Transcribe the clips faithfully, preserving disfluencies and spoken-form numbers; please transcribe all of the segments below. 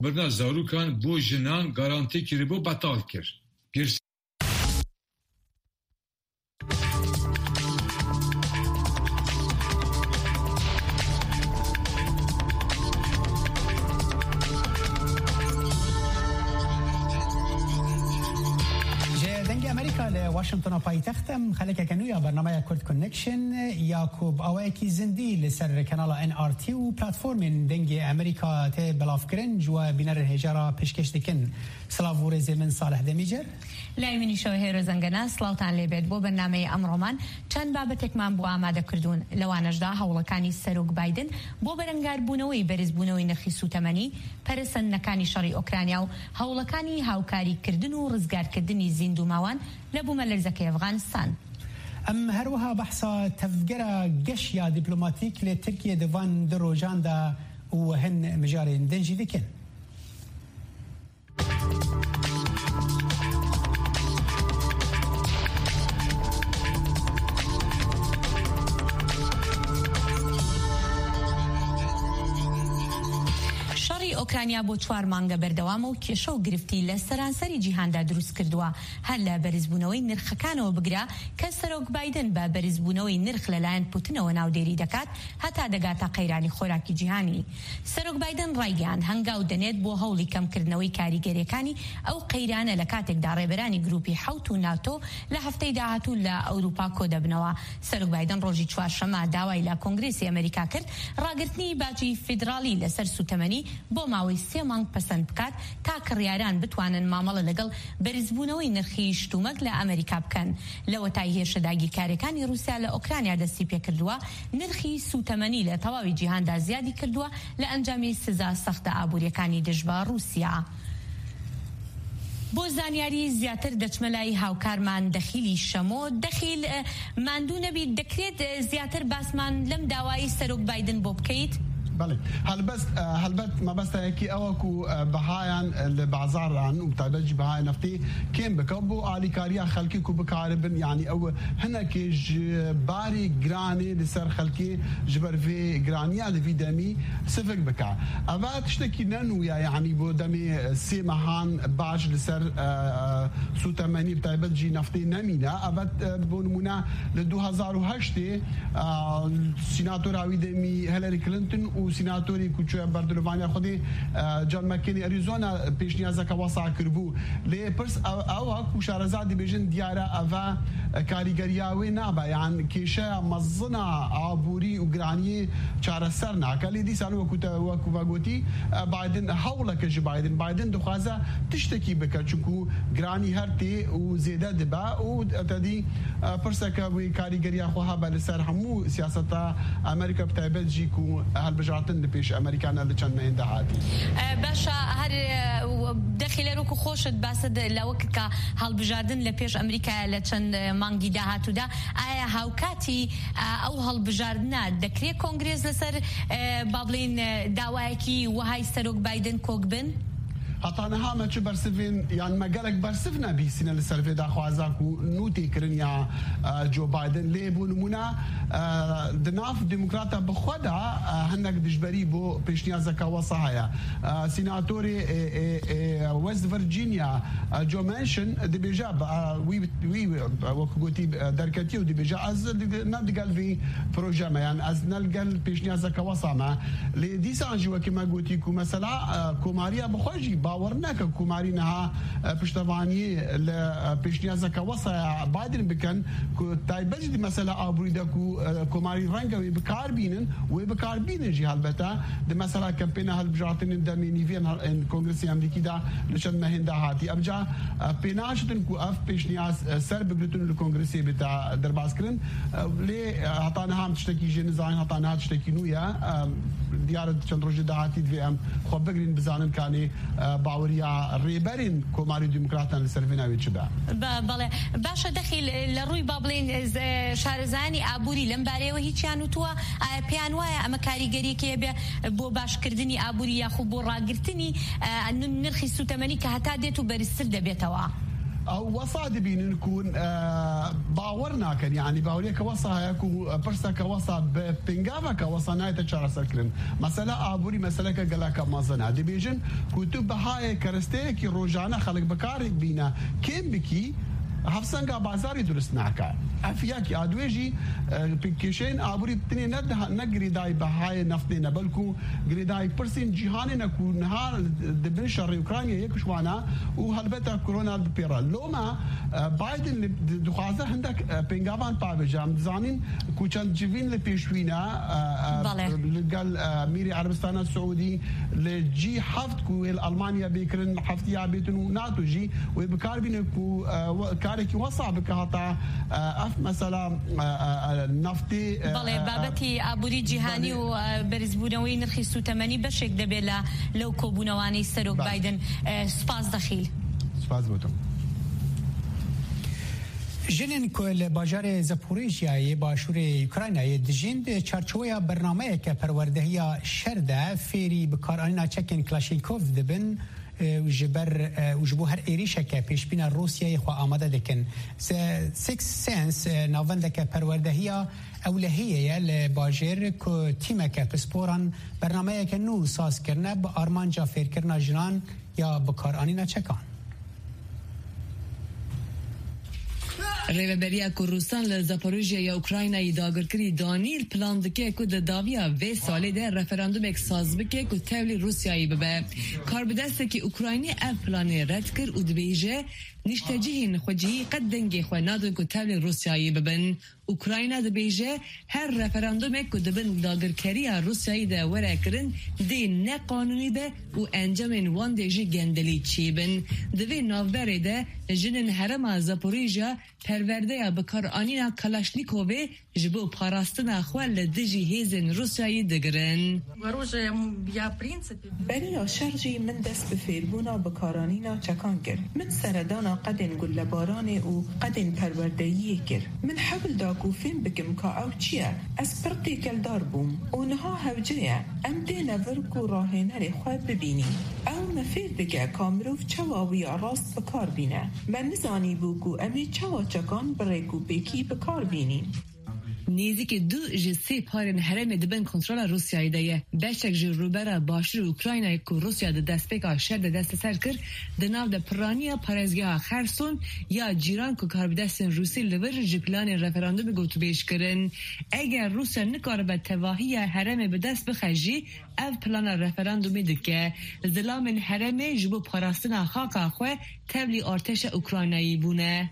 برنا زاروکان بو جنان گارانتی کری بو بطال کر گرس واشنطن پایتختم خلک کنویا برنامه کرد کنکشن یاکوب اوایکی زندی لسر کانال ان آر تی و پلتفرم دنگ امریکا ته بلاف کرنج و بینر هجارا پیشکش دکن سلاو ورز من صالح دمیجر لایمنی شوهر رزنگنا سلاوتان لبید بو برنامه امرومان چند بابتک من بو آماده کردون لوانش دا هولکانی سروک بایدن بو برنگار بونوی برز بونوی نرخی سوتمنی پرسن نکانی شری اوکراینیا و هولکانی هاوکاری کردن و رزگار کردنی زیندو ماوان لبو ملرزكي أفغانستان. أم هروها بحثا تفجر قشيا دبلوماتيك لتركيا دفان دروجان دا وهن مجارين دنجي ذكن. اوکراینیا بۆ چوار مانگە بەردەوام و کێشە و گرفتی لە سەرانسەری جیهاندا دروست کردووە هەر لە بەرزبوونەوەی نرخەکانەوە بگرا کە سەرۆک بایدن بە بەرزبوونەوەی نرخ لەلایەن پوتنەوە ناودێری دەکات هەتا دەگاتە قەیرانی خۆراکی جیهانی. سەرۆک بایدن ڕایگەیاند هەنگاو دەنێت بۆ هەوڵی کەمکردنەوەی کاریگەریەکانی ئەو قەیرانە لە کاتێکدا ڕێبەرانی گروپی حەوت و ناتۆ لە هەفتەی داهاتوو لە ئەوروپا کۆ دەبنەوە. سەرۆک بایدن ڕۆژی چوارشەممە داوای لە کۆنگرێسی ئەمریکا کرد ڕاگررتنی باجی فیدراڵی لەسەر سوتەمەنی بۆ ماوەی سێ مانگ پەسەند بکات تا کڕیاران بتوانن مامەڵە لەگەڵ بەرزبوونەوەی نرخی شتومەک لە ئەمریکا بکەن. لەوە تای هێرشە داگیرکاریەکانی رووسیا لە ئۆکرانیا دەستی پێکردووە نرخی سوتەمەنی لە تەواوی جیهاندا زیادی کردووە لە ئەنجامی سزا سەختە ئابوووریەکانی دژبە رووسیا. بۆ زانیاری زیاتر دەچمەلای هاوکارمان دەخیلی شەمۆ دەخیل ماندوو نەبی دەکرێت زیاتر باسمان لەم داوای سەرۆک بایدن بۆ بکەیت؟ بله هلبست هلبت ما بس هيك اوكو بهايان البازاران وبتاجي بهاي نفتي كم بكبو علي كاريا خلكي كو بكاربن يعني او هنا كي باري جراني لسر خلكي جبر في جرانيا لفيدامي سفك بكا ابات تشتكي نانو يعني بو دمي سي مهان باج لسر سو ثمانية بتاجي نفتي نمينا ابات بونمونا ل ألفين وثمانية سيناتور عويدمي هيلاري كلينتون سيناتوري كوتشو بردلوانيا خدي جان ماكيني اريزونا بيشنيازا واسع كربو لي برس او هاكو شارزادي بيجن ديارا افا كاريغرياوي نابا يعني كيشا مزنا عبوري وغراني چارسرنا كالي دي سالو كوتا وكوفاغوتي بايدن حولك كج بايدن بايدن دخازا تشتكي بك چونكو غراني هرتي وزياده دبا وتدي برسكا وي كاريغريا خوها بالسر همو سياستا امريكا بتاعت جيكو هالبجاتن لبيش امريكانا اللي كان عندها عادي باشا هر داخل روكو خوشت باسد لوقت هالبجادن لبيش امريكا لچن مانگی داهاتو دا آیا هاوکاتی او هالبجاردنا دکری کنگریز لسر بابلین داوایکی وهای سەرۆک بایدن کۆک بن؟ هطانها ما تشبر سفين يعني ما قالك برسفنا بسنة السلفي دا خوازاك ونوتي كرنيا جو بايدن ليه بونمونا دناف ديمقراطة بخودا هنك دجبري بو بيشنيا زكا وصايا سيناتوري ويست فيرجينيا جو مانشن دي بيجا وي وي وكوتي دركتي ودي بيجا از نادقال في بروجاما يعني از نلقال بيشنيا زكا وصاما لي دي سانجي وكما قلتي كو مثلا كوماريا بخوجي باورناك كومارينها بشتواني لبيشنيازك وصا بايدن بكن تايبجدي مثلا ابريدكو كوماري رانغوي بكاربينن وبكاربين جي هالبتا دي مثلا كامبينا هالبجاتين دميني فين الكونغرس الامريكي دا لشان ما هندا هاتي ابجا بيناشتن كو اف بيشنياز سر بغلتون الكونغرس بتاع درباسكرن لي عطانا هم تشتكي جنزاين عطانا تشتكي نويا ديار چندروجي دهاتي في ام خو بغرين بزانن كاني باوريا ريبرين كوماري ديمقراطان لسرفيناوي تشبع بله باشا دخيل لروي بابلين شارزاني ابوري لمباري وهيچيانو تو بيانوايا اما كاريگري كي بو باش كردني ابوري يا خو بو راگرتني نرخي سوتمني كهتا ديتو برسر دبيتوا او وصا دبين نكون باورنا كان يعني باوريك وصا يكون برسك وصا بنجافك وصا نايت شهر سكرن مثلا ابوري مثلا كجلاك مازنا دبيجن كتب هاي كرستيك روجانا خلق بكار بينا كم بكي هفسنگا بازاری درست نکرد افیاکی ادویجی پیکیشین آبوری تنی نده نگریدای بهای نفتی نبلکو گریدای پرسین جهانی نکو نهار دبن شر اوکراینیا یکش وانا و هلبتا کرونا پیرا لوما بایدن دخوازه هندک پنگاوان پابجام زانین کوچان جوین لپیشوینا لقال میری عربستان السعودی لجی هفت کو المانیا بیکرن هفتیا بیتن ناتو جی و بکار بینه کو كاريكي وصعب هتا اف مثلا نفتي بله بابتي ابوري جهاني وبرزبونوي نرخي سو ثمانية بشك دبلا لو كوبونواني سروك بايدن سپاس دخيل سپاس بوتم جنن کل باجار زاپوریژیا باشور اوکراینای دجیند چارچوبه برنامه که پروردهی شرده فری بکارانینا چکن کلاشینکوف دبن وجبر وجبو هر ایریشه که پیش بین روسیه خو آماده دکن سیکس سنس ناونده که پروردهی اولهیه لباجر که تیمه که پسپوران برنامه که نو ساز کرنه با آرمانجا فیر کرنا جنان یا بکارانینا چکان ریوبریا کوروستان ل زاپوریژیا یا اوکراینای داگرکری دانیل پلان دکه کو د داویا و سالی ده رفراندوم یک ساز بکه کو تولی روسیایی ببه کار بدسته که اوکراینی اف پلانی رد کر و دبیجه نشتجهین خوجی قد دنگی خو نادن کو تولی روسیایی ببن اوکراینا دبیجه هر رفراندوم کو دبن داگرکری روسیایی ده وره کرن دی نه قانونی ده و انجام وان دیجی گندلی چیبن دوی نوبره ده جنن هرم زاپوریژیا پرورده یا بکار آنینا کلاشنیکووی جبو پاراستنا خوال دجی هیزن روسیایی دگرن بریا شرجی من دست بفیربونا بکارانینا چکان گر من سردانا قدن گل باران او قدن پروردهی گر من حبل داکو فین بکم که او چیه از پرقی کل دار بوم اونها هوجه ام دینا ورکو راهنر خواه ببینی او مفیر بگه کامروف چواوی راست بکار بینه من نزانی بوکو امی چوا چکان بریکو بکی بکار بینیم نیزی که دو جسی پارن حرم دبن کنترل روسیایی دیه بشک جروبرا باشر اوکراینای که روسیا ده دست بکا شر ده دست سر کر ده ناو ده پرانیا پارزگاه خرسون یا جیران که کار بدستن روسی لور جپلان رفراندوم گوتو بیش کرن اگر روسیا نکار به تواهی حرم به دست بخجی او پلان رفراندومی دکه زلامن حرم جبو پاراستن خاکا خواه تبلی ارتش اوکراینایی بونه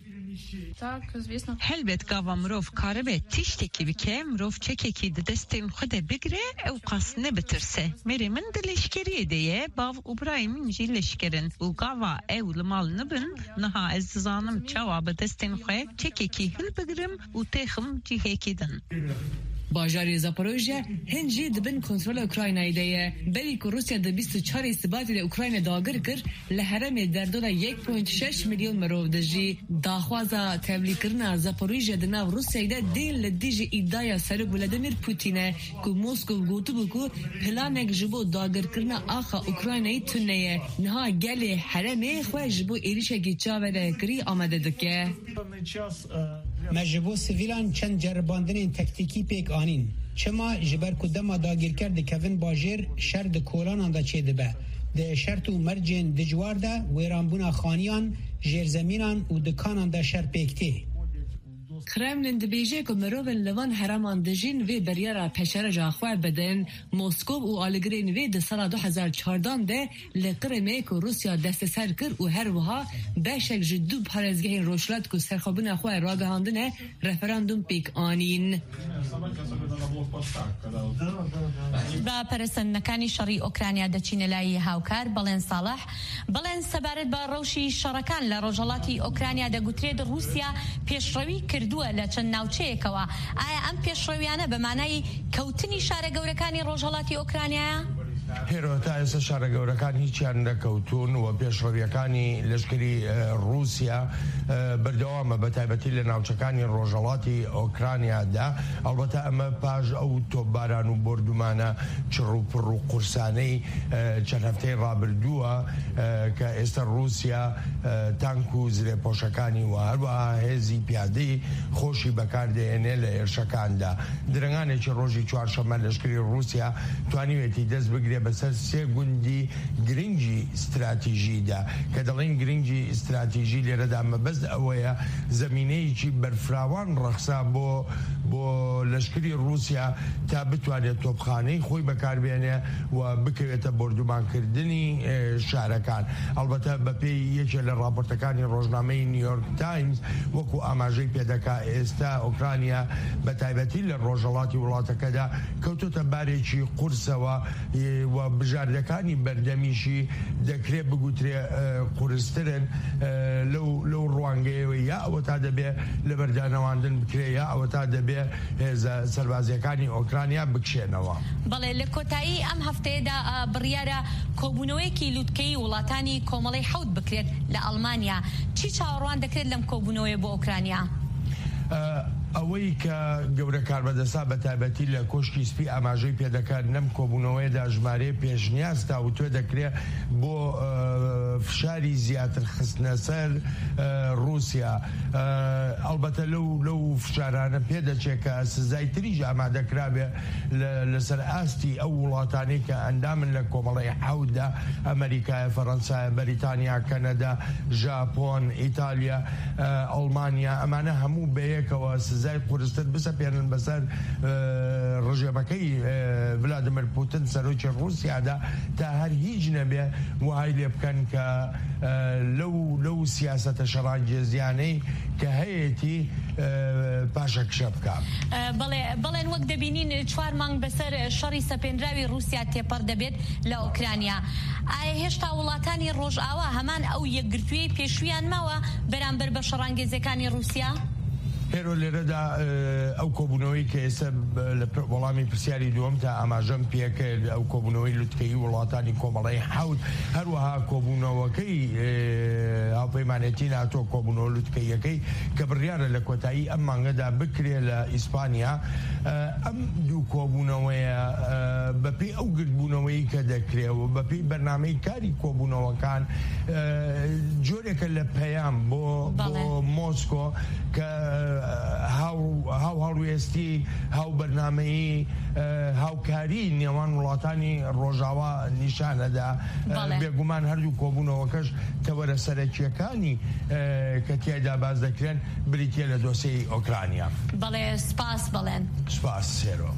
هلبت گاوا مروف کاربه تیشتکی بکه مروف چککی ده دستیم خود بگره او قص نبترسه میری من ده لشکریه دیه باو ابراهیم جی لشکرن و گاوا او لمال نبن نها از زانم چواب دستیم خود چککی هل بگرم و تیخم جی هیکی دن باجاری زاپوریژیا هنجی دبن کنترل اوکراینای دیه بلی که روسیا ده بیست و چهار استباتی ده اوکراین داگر کر لحرم در دولا یک و شش میلیون مرو دجی داخوازا تبلی کرنا زاپوریژیا ده ناو روسیا ده دین لدیج ایدایا سر ولادیمیر پوتینه که موسکو گوتو بکو پلانک جبو داگر کرنا آخا اوکراینای تونه نها گل حرم خواه جبو ایریشه گی چاوره کری آمده دکه مجبو سویلان چند جرباندن تکتیکی پیک آنین چما جبر کدما داگیر کرد کوین باجر شرد کولان آنده چه دبه ده شرط و مرجن دجوار ده ویرانبونا خانیان جرزمینان و دکان آنده شر پیکته کرملین دبیجه که مروون لوان هرمان دجین و بریارا پشرجا خواه بدن موسکو و آلگرین و ده سال دو هزار و چهارده ده لقرمه که روسیا دست سر کر و هر وها بشک جدو پارزگه روشلات که سرخوابون خواه راگهاندنه رفراندوم پیک آنین با پرسندنەکانی شەڕی ئۆکرانیا دەچینە لای هاوکار بەڵێن ساڵح بەڵێن سەبارەت بە ڕەوشی شەڕەکان لە ڕۆژهەڵاتی ئۆکرانیا دەگوترێت رووسیا پێشڕەوی کردووە لە چەند ناوچەیەکەوە ئایا ئەم پێشڕەویانە بە مانای کەوتنی شارە گەورەکانی ڕۆژهەڵاتی ئۆکرانیایە؟ هێرۆ تا ئێستا شارە گەورەکان هیچیان نەکەوتون و پێشڕەویەکانی لەشکری رووسیا بەردەوامە بە تایبەتی لە ناوچەکانی ڕۆژهەڵاتی ئۆکرانیادا. ئەڵبەتە ئەمە پاش ئەو تۆپباران و بردومانە چڕ و پڕ و قورسانەی چەند هەفتەی ڕابردووە کە ئێستا رووسیا تانک و زرێپۆشەکانی و هەروەها هێزی پیادەی خۆشی بەکاردێنێ لە ئێرشەکاندا. درنگانێکی ڕۆژی چوارشەممە لەشکری رووسیا توانیوێتی دەست بگرێت بەسەر سێ گوندی گرنگی استراتیژیدا کە دەڵێن گرنگی استراتیژی لێرەدا مەبەست ئەوەیە زەمینەیەکی بەرفراوان ڕەخسا بۆ بۆ لەشکری رووسیا تا بتوانێت تۆپخانەی خۆی بەکاربێنێ و بکەوێتە بردومانکردنی شارەکان. ئەڵبەتە بەپێی یەکێک لە راپۆرتەکانی ڕۆژنامەی نیویۆرک تایمز وەکو ئاماژەی پێدەکا ئێستا ئۆکرانیا بە تایبەتی لە ڕۆژهەڵاتی وڵاتەکەدا کەوتۆتە بارێکی قورسەوە و بژاردەکانی بەردەمیشی دەکرێت بگوترێ قورسترن لەو ڕوانگەیەوە یا ئەوە تا دەبێ لە بەردانەواندن بکرێ یا ئەوە تا دەبێ هێزە سەربازیەکانی ئۆکرانیا بکشێنەوە. بەڵێ لە کۆتایی ئەم هەفتەیەدا بڕیارە کۆبوونەوەیەکی لووتکەی وڵاتانی کۆمەڵی حەوت بکرێت لە ئەڵمانیا. چی چاوەڕوان دەکرێت لەم کۆبوونەوەی بۆ ئۆکرانیا؟ ئەوەی کە گەورە کاربەدەسا بە تایبەتی لە کۆشکی سپی ئاماژەی پێدەکات نەم کۆبوونەوەیدا ژمارەیە پێشنیازتا و توێ دەکرێت بۆ فشاری زیاتر خستنە سەر رووسیا. ئەڵبەتە لەو لەو فشارانە پێدەچێت کە سزای تریژ ئامادەکرابێ لەسەر ئاستی ئەو وڵاتانی کە ئەندامن لە کۆمەڵی حەوتدا ئەمریکای، فەڕەنسای، بەریتانیا، کەنەدا، ژاپۆن، ئیتالیا، ئەڵمانیا، ئەمانە هەموو بەیەکەوە سزای قورستر بسەپێنن بەسەر ڕژێمەکەی ڤلادیمیر پوتین سەرۆکی رووسیادا تا هەر هیچ نەبێ وای لێ بکەن کە لەو لەو سیاسەتە شەڕانگێزیانەی کە هەیەی پاشەکشە بکات. بەڵێن وەک دەبینین چوار مانگ بەسەر شەڕی سەپێنراوی رووسیا تێپەڕ دەبێت لە ئۆکرانیا. ئایا هێشتا وڵاتانی ڕۆژئاوا هەمان ئەو یەکگرتووی پێشویان ماوە بەرامبەر بە شەڕانگێزەکانی رووسیا؟ هێرۆ لێرەدا ئەو کۆبوونەوەی کە ئێستا لە وەڵامی پرسیاری دووەم تا ئاماژەم پێکرد ئەو کۆبوونەوەی لوتکەی وڵاتانی کۆمەڵی حەوت هەروەها کۆبوونەوەکەی هاوپەیمانێتی ناتۆ کۆبوونەوە لوتکەیەکەی کە بڕیارە لە کۆتایی ئەم مانگەدا بکرێ لە ئیسپانیا. ئەم دوو کۆبوونەوەیە بەپێی ئەو گرتبوونەوەی کە دەکرێەوە بەپێی بەرنامەی کاری کۆبوونەوەکان جۆرێکە لە پەیام بۆ مۆسکۆ کە هاو هەڵوێستی هاو بەرنامەیی هاوکاری نێوان وڵاتانی ڕۆژاوا نیشانەدا. بێگومان هەردوو کۆبوونەوەکەش تەوەرە سەرەکیەکانی کە تیایدا باز دەکرێن بریتە لە دۆسیەی ئۆکرانیا. بەڵێ سپاس بڵێن. سپاس سێرۆ.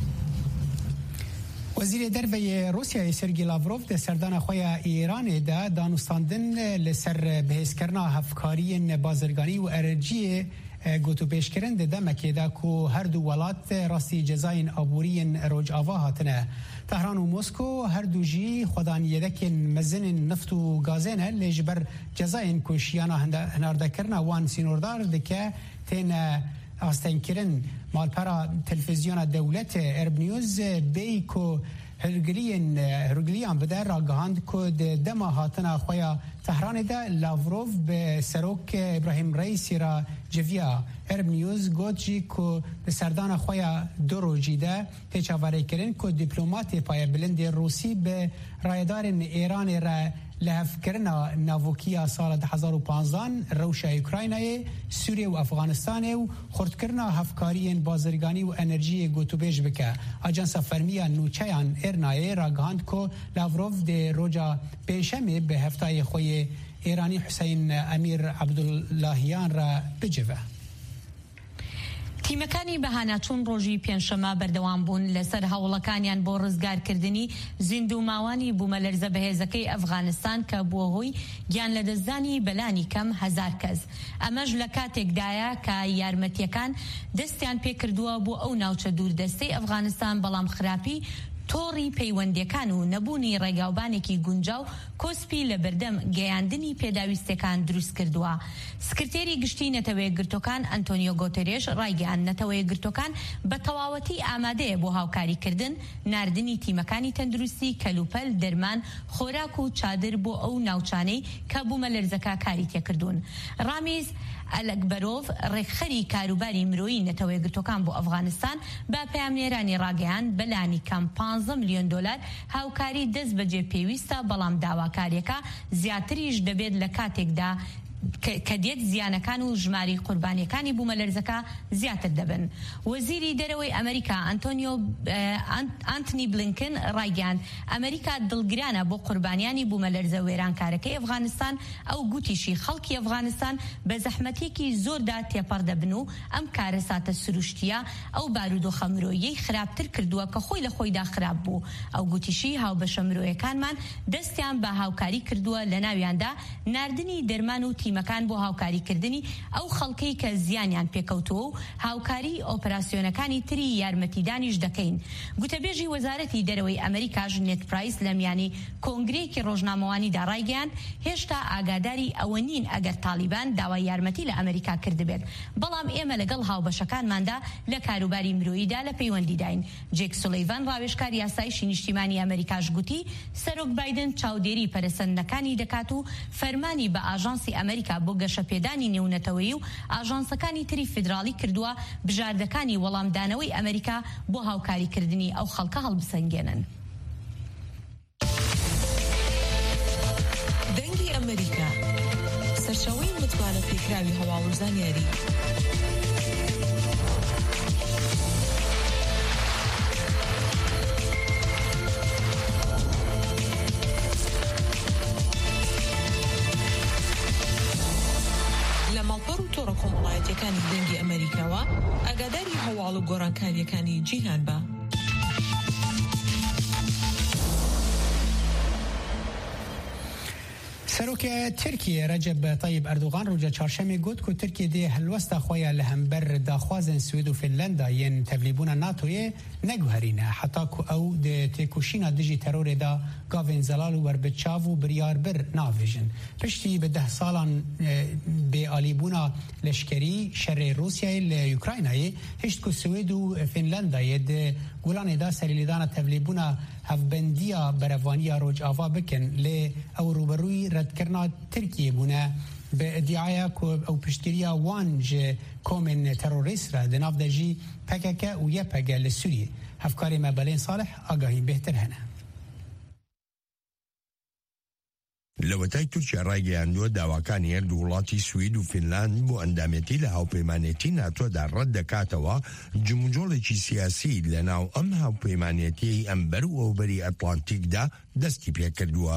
وزیر دەرەوەی رووسیای سێرگی لاڤرۆڤ لە سەردانە خۆیان ئێرانێدا دانوستاندن لەسەر بەهێزکردنا هەفکاریên بازرگانî û enerjiyê gotûbêjkirin di demekêda ku her du welat rastî cezayên aboriyên rojava hatine. Tehran û Mosko her du jî xwedaniyedekên mezinên nift û gazê ne lê ji ber cezayên ku şiyana hinardekirina wan sînordar dike têne astengkirin. Malpera televizyona dewletê Erb News bêyî ku هەرگلیان هەرگلیان بده راگهاند که دما هاتنا خویا تهران ده لاڤرۆڤ به سروک ابراهیم رئیسی را جویا. ارب نیوز گوت جی که به سردان خویا دو روزی ده تچاوره کردن که دیپلمات پای بلند روسی به رایدار ایران را لحف کردن ناوکیا سال دو هزار و پانزده روشا اوکراینای سوریه و افغانستان و خورد کردن هفکاری بازرگانی و انرژی گوتوبیج بکه. آژانس فرمیا نوچیان ایرنای راگهاند که لاڤرۆڤ ده روجا پنجشنبه به هفتای خوی ایرانی حسین امیر عبداللهیان را بجوه. تیمەکانی بەهاناچوون ڕۆژی پێنجشەمە بەردەوام بوون لەسەر هەوڵەکانیان بۆ ڕزگارکردنی زیندووماوانی بوومەلەرزە بەهێزەکەی ئەفغانستان کە بووە هۆی گیان لەدەستدانی بەلانی کەم هەزار کەس. ئەمەش لە کاتێکدایە کە یارمەتیەکان دەستیان پێکردووە بۆ ئەو ناوچە دووردەستەی ئەفغانستان بەڵام خراپی تۆڕی پەیوەندیەکان و نەبوونی ڕێگاوبانێکی گونجاو کۆسپی لە بەردەم گەیاندنی پێداویستەکان دروست کردووە. سکرتێری گشتی نەتەوەیە گرتوەکان ئەنتۆنیۆ گۆتێرێش ڕایگەیاند نەتەوەیە گرتوەکان بە تەواوەتی ئامادەیە بۆ هاوکاریکردن، ناردنی تیمەکانی تەندروستی، کەلوپەل، دەرمان، خۆراک و چادر بۆ ئەو ناوچانەی کە بوومەلەرزەکە کاری تێکردوون. ڕامیز ئەلەکبەرۆڤ ڕێکخەری کاروباری مرۆیی نەتەوەیە گرتوەکان بۆ ئەفغانستان بە پەیامنێرانی ڕاگەیاند بەلانی کەم پانزە ملیۆن دۆلار هاوکاری دەست بەجێ پێویستە، بەڵام داواکاریەکە زیاتریش دەبێت لە کاتێکدا کە دێت زیانەکان و ژماری قوربانیەکانی بوومەلەرزەکە زیاتر دەبن. وەزیری دەرەوەی ئەمریکا ئەنتۆنیۆ ئانتنی بلینکن ڕایگەیاند ئەمریکا دڵگرانە بۆ قوربانیانی بوومەلەرزە وێرانکارەکەی ئەفغانستان. ئەو گوتیشی خەڵکی ئەفغانستان بە زەحمەتێکی زۆردا تێپەڕ دەبن و ئەم کارە ساتە سروشتیە ئەو بارودۆخە مرۆییەی خراپتر کردووە کە خۆی لە خۆیدا خراپ بوو. ئەو گوتیشی هاوبەشە مرۆیەکانمان دەستیان بە هاوکاری کردووە، لە ناویاندا ناردنی دەرمان و مەکان بۆ هاوکاریکردنی ئەو خەڵکەی کە زیانیان پێکەوتووە و هاوکاری ئۆپراسیۆنەکانی تری یارمەتیدانیش دەکەین. گوتەبێژی وەزارەتی دەرەوەی ئەمریکاژ نێت پرایس لە میانی کۆنگرەیەکی ڕۆژنامەوانیدا ڕایگەیاند هێشتا ئاگاداری ئەوە نین ئەگەر تالیبان داوای یارمەتی لە ئەمریکا کردبێت، بەڵام ئێمە لەگەڵ هاوبەشەکانماندا لە کاروباری مرۆییدا لە پەیوەندیداین. جێک سولەیڤان ڕاوێژکاری یاسایشی نیشتیمانی ئەمریکاش گوتی سەرۆک بایدن چاودێری پەرەسەندنەکانی دەکات و فەرمانی بە ئاژانسی ئەمریکا بۆ گەشەپێدانی نێونەتەوەیی و ئاژانسەکانی تری فیدراڵی کردووە بژاردەکانی وەڵامدانەوەی ئەمریکا بۆ هاوکاریکردنی ئەو خەڵکە هەڵبسەنگێنن. دەنگی ئەمریکا سەرچاوەی متمانە پێکراوی هەواڵوزان یاری. تۆڕە کۆمەڵایەتیەکانی دەنگی ئەمریکاوە ئاگاداری هەواڵ و گۆڕانکاریەکانی جیهان بە. سەرۆکە ترکیە ڕەجەب تەیب ئەردوغان ڕۆژە چارشەمێ گوت کو ترکیە دێ هەلوەستا خۆیان لە هەمبەر داخوازن سوێد و فنلەندا یەن تەبلیبوونە ناتۆیە نەگوهرینە حتا کو ئەو تێکوشینە دژی تەرۆرێدا گاڤێن زەلال و وەربچاو و بریاربر ناوێژن. پشتی بە ده ساڵان بێئالیبوونە لەشکەری شەڕێ رووسیای لە یوکراینایە هشت کو سوێد و فنلەندایە دێ گوڵانێدا سەریلیدانە تەبلیبوونە هەفبەندیە بەرەوانیە ڕۆژئاوا بکەن لێ ئەو ڕوبەرووی ڕەتکردنا ترکیە بوونە بە ئەدیعاە ئەو پشتگیریە وان ژە کۆمێن تەرۆریسترە دەناو دەژی پەکەکە و یەپەگە لە سووریە. هەفکاری مەبەلێن ساڵح ئاگاهی بهتر هەنە. لەوەتای تورکیا ڕایگەیاندووە داواکانی هەردوو وڵاتی سوید و فینلاند بۆ ئەندامەتی لە هاوپەیمانێتی ناتۆدا ڕەت دەکاتەوە جموجۆڵێکی سیاسی لە ناو ئەم هاوپەیمانێتی ئەمبەر و ئەوبەری ئەتلانتیکدا دەستی پێکردووە.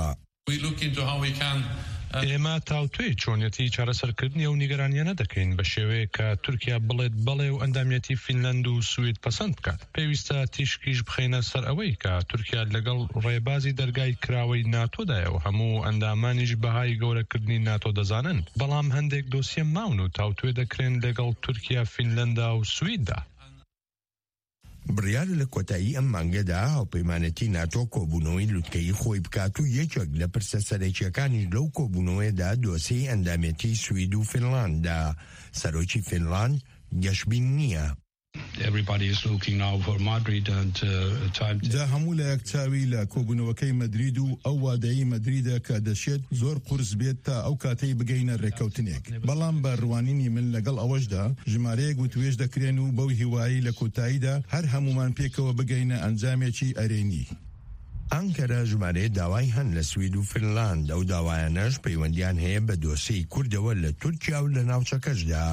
ئێمە تاوتوێ چۆنیەتی چارەسەرکردنی ئەو نیگەرانیانە دەکەین بە شێوەیە کە تورکیا بڵێت بەڵێ و ئەندامەتی فینلاند و سوید پەسەند بکات. پێویستە تیشکیش بخەینە سەر ئەوەی کە تورکیا لەگەڵ ڕێبازی دەرگای کراوەی ناتۆدایە و هەموو ئەندامانیش بەهای گەورەکردنی ناتۆ دەزانن، بەڵام هەندێک دۆسیە ماون و تاوتوێ دەکرێن لەگەڵ تورکیا فینلەندا و سویددا. بڕیار لە کۆتایی ئەم مانگەدا هاوپەیمانەتی ناتۆ کۆبوونەوەی لوتکەی خۆی بکات و یەکێک لە پرسە سەرەکیەکانی لەو کۆبوونەوەیدا دۆسەی ئەندامەتی سوید و فینلانددا. سەرۆکی فینلاند گەشبین نییە. جا هەموو لە یەکچاوی لە کۆبوونەوەکەی مەدرید و ئەو وادەی مەدریدە کە دەشێت زۆر قورس بێت تا ئەو کاتەی بگەینە ڕێکەوتنێک. بەڵام بە ڕوانینی من لەگەڵ ئەوەشدا ژمارەیەک وتوێژ دەکرێن و بەو هیوایی لە کۆتاییدا هەر هەمومان پێکەوە بگەینە ئەنجامێکی ئەرێنی. ئەنکەرە ژمارەیە داوای هەن لە سوید و فینلاند. ئەو داوایانەش پەیوەندیان هەیە بە دۆسەی کوردەوە لە تورکیا و لە ناوچەکەشدا.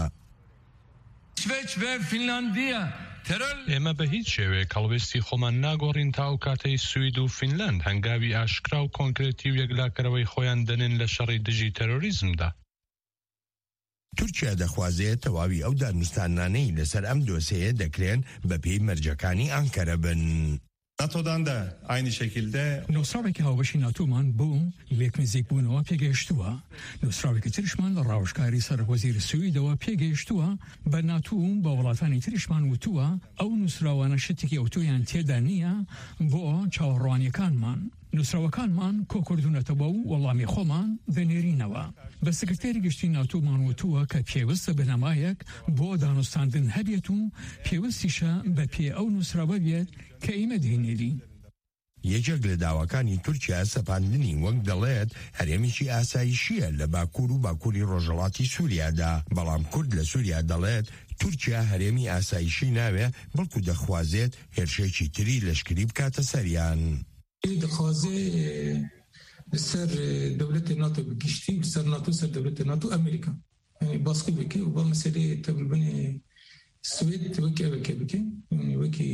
ئێمە بە هیچ شێوەیە کەڵوێستی خۆمان ناگۆڕین تا ئەو کاتەی سوید و فینلاند هەنگاوی ئاشکرا و کۆنکرێتی و یەکلاکەرەوەی خۆیان دەنێن لە شەڕی دژی تەرۆریزمدا. تورکیا دەخوازێت تەواوی ئەو دانوستانانەی لەسەر ئەم دۆسەیە دەکرێن بە پێی مەرجەکانی ئەنکەرە بن. NATO'dan da aynı şekilde نوسراوێکی هاوبەشی ناتۆمان بۆ لێک نزیک بوونەوە پێگەیشتووە نوسراوێکی ترشمان لە ڕاوشکاری سەر وەزیری سویدەوە پێگەیشتووە بە ناتۆ بە وڵاتانی ترشمان وتووە ئەو نووسراوانە شتێکی ئۆتۆیان تێدا نییە بۆ چاوەڕوانیەکانمان نووسراوەکانمان کۆکردونەتەوە و وەڵامی خۆمان دەنێرینەوە بە سکرتێری گشتی ناتۆمان وتووە کە پێویستە بنەمایەک بۆ دانوستاندن هەبێت و پێویستیشە بە پێ ئەو نووسراوە بێت کە ئێمە دێنێری یەکێک لە داواکانی تورکیا سەپاندنی وەک دەڵێت هەرێمیشی ئاسایشیە لە باکوور و باکووری ڕۆژهەڵاتی سووریادا بەڵام کورد لە سووریا دەڵێت تورکیا هەرێمی ئاسایشی ناوێ بەڵکو دەخوازێت هێرشێکی تری لەشکری بکاتە سەریان دەخوازێ سەر دەولەتی ناتۆ بگشتی سەر ناتۆ سەر دەولەتی ناتۆ ئەمریکا باسکی بکە و بە مەسەلەی تەبلبنی سوێد وەکی ئەوەکە بکە وەکی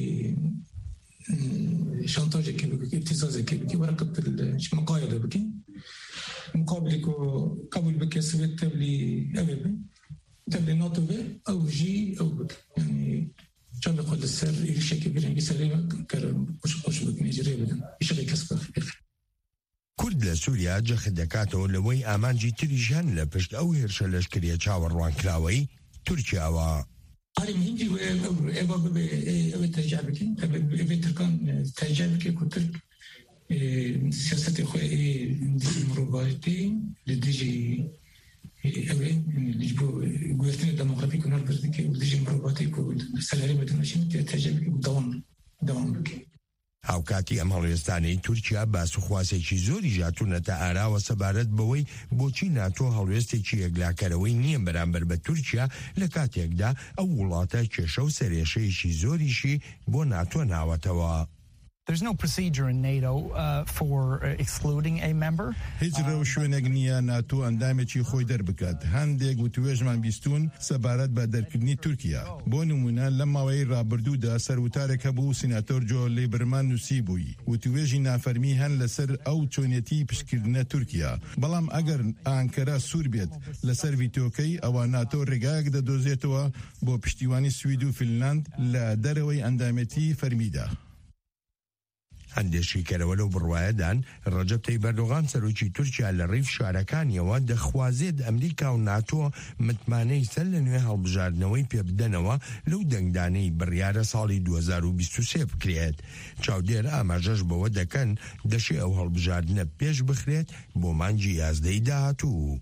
شانتاجێکی بکە ابتزازێکی بکە وەرەقەت مقایدە بکە مقابلێکۆ قبول بکە سوێد تەبلی ئەوێ بێ تەبلی ناتۆ بێ ئەو ژی ئەو بکە چند خود سر ایشکی برنگی سری کردن خوش خوش بکنی جری بدن ایشکی کسب کورد لە سووریا جەخت دەکاتەوە لەوەی ئامانجی تریژان لە پشت ئەو هێرشە لەشکریە چاوەڕوانکراوەی تورکیاوە هەری مهمجی ئێوە ببێ ئەوێ تەرجیع بکەین ئەوێ ترکان تەرجیع بکە کو ترک سیاسەتی خۆی دژی مرۆڤایەتی لە دژی ئەوێ بۆ گوێرتنی دەموکراتیک و نەربردنەکەی و دژی مرۆڤایەتی کو سەلاری بەدەنەشین تەرجیع بکە دەوام دەوام بکە هاوکاتی ئەم هەڵوێستانەی تورکیا باسوخواسێکی زۆری ژاتوونەتە ئاراوە سەبارەت بەوەی بۆچی ناتۆ هەڵوێستێکی یەکلاکەرەوەی نییە بەرامبەر بە تورکیا لە کاتێکدا ئەو وڵاتە کێشە و سەرێشەیەکی زۆریشی بۆ ناتۆ ناوەتەوە. There's no procedure in NATO uh, for uh, excluding a member. هیچ ڕێو شوێنێک نییە ناتۆ ئەندامێکی خۆی دەربکات هەندێک و توێژمان بیستون سەبارەت بە دەرکردنی تورکیا بۆ نمونە لە ماوەی ڕابردوودا سەروتارێک هەبوو سیناتۆر جۆ لێبرمان نووسی بووی و توێژی نافەرمی هەن لەسەر ئەو چۆنێتی پشتکردنە تورکیا بەڵام ئەگەر ئانکەرا سوور بێت لەسەر ڤیتۆکەی ئەوە ناتۆ ڕێگایەک دەدۆزێتەوە بۆ پشتیوانی سوید و فینلاند لە دەرەوەی ئەندامەتی فەرمیدا. هەندێشی کەرەوە لەو بڕوایەدان ڕەجەب تەیب ئەردۆغان سەرۆکی تورکیا لە ڕیف شارەکانیەوە دەخوازێت ئەمریکا و ناتۆ متمانەی سەر لە نوێ هەڵبژاردنەوەی پێبدەنەوە لەو دەنگدانەی بڕیارە ساڵی دوو هەزار و بیست و سێ بکرێت چاودێر ئاماژەش بەوە دەکەن دەشێ ئەو هەڵبژاردنە پێش بخرێت بۆ مانگی یازدەی داهاتوو.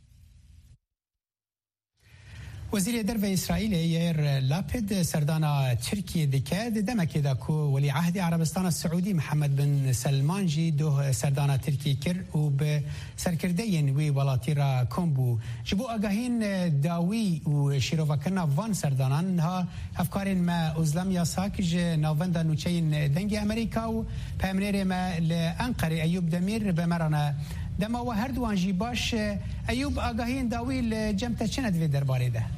وزیر دەرەوەی ئیسرائیل یایر لاپید سەردانا تورکیە دکات دەمەکێدا کو ولی عهدی عربستان سعودی محمد بن سلمان جی دو سەردانا تورکی کرد و بە سەرکردەیەن وی وڵاتی را کۆم بوو ji بۆ ئاگاهین داوی و شیرۆڤکردنا van سەردانان ها هەفکارên me ئۆزلام یاساک ji navbenda nûçeyên dengê Amerîka û peyamnêrê me li Enqerê Eyûb Demîr bi me re dema her duan jî baş Eyûb agahiyên dawî li cem te çi ne divê derbarê de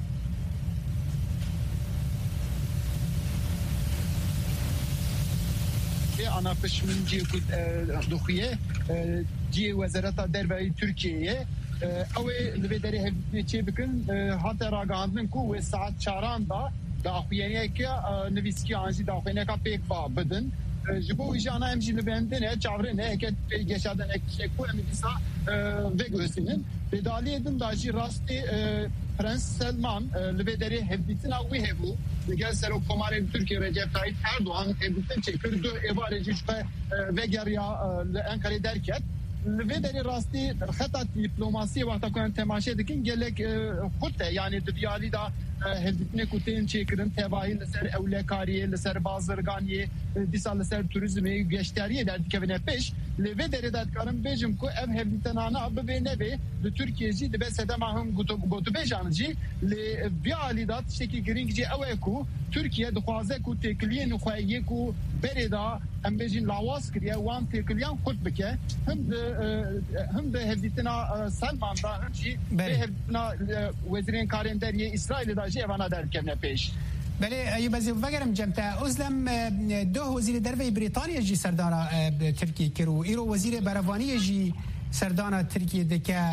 ana pişmînciyê ku dixuye ciyê wezareta derveyî Tirkiyeyê ew ê li vê derê hevdîtinê çê bikin hate ragihandin ku wê saet çaran da daxuyeniyeke nivîskiyan jî daxuyeneka pêk va bidin ji bo wî jî ana em jî li bendine çavrine heke geşadan ekşek ku em dîsa vegihosînin bêdaliyê din da jî rastî Prens Selman li vê derê hevdîtina wî hebû gel Serokkomarê Tirkiye Recep Tayyip Erdoğan hevdîtin çêkir du êvarê jî ji vegeriya li Enqerê derket li vê derê rastî xeta dîplomasiyê wexta ku em temaşe dikin gelek xurt e yani di diyalî da hevdîtinê ku tên çêkirin tevahî li ser ewlekariyê li ser bazirganiyê dîsa li ser turizmê geşteriyê derdikevine pêş li vê derê de dikarim bêjim ku ev hevdîtinana bibê nevê li Tirkiye jî dibe sedema hûn gotûbêjan jî li vê alî da tiştekî girîng jî ew e ku Tirkiye dixwaze ku têkiliyên xweyê ku berê da em bêjin lawaz kiriye wan têkiliyan xurt bike him di him di hevdîtina Selman da him jî vê hevdîtina wezîrên karên deriyê İsraîlê da jî evana derkevne pêş. بله ایوب از وگرم جمتا ازلم دو وزیر دروی بریتانیا جی سردانا ترکیه کرو ایرو وزیر بروانی جی سردانا ترکیه دکه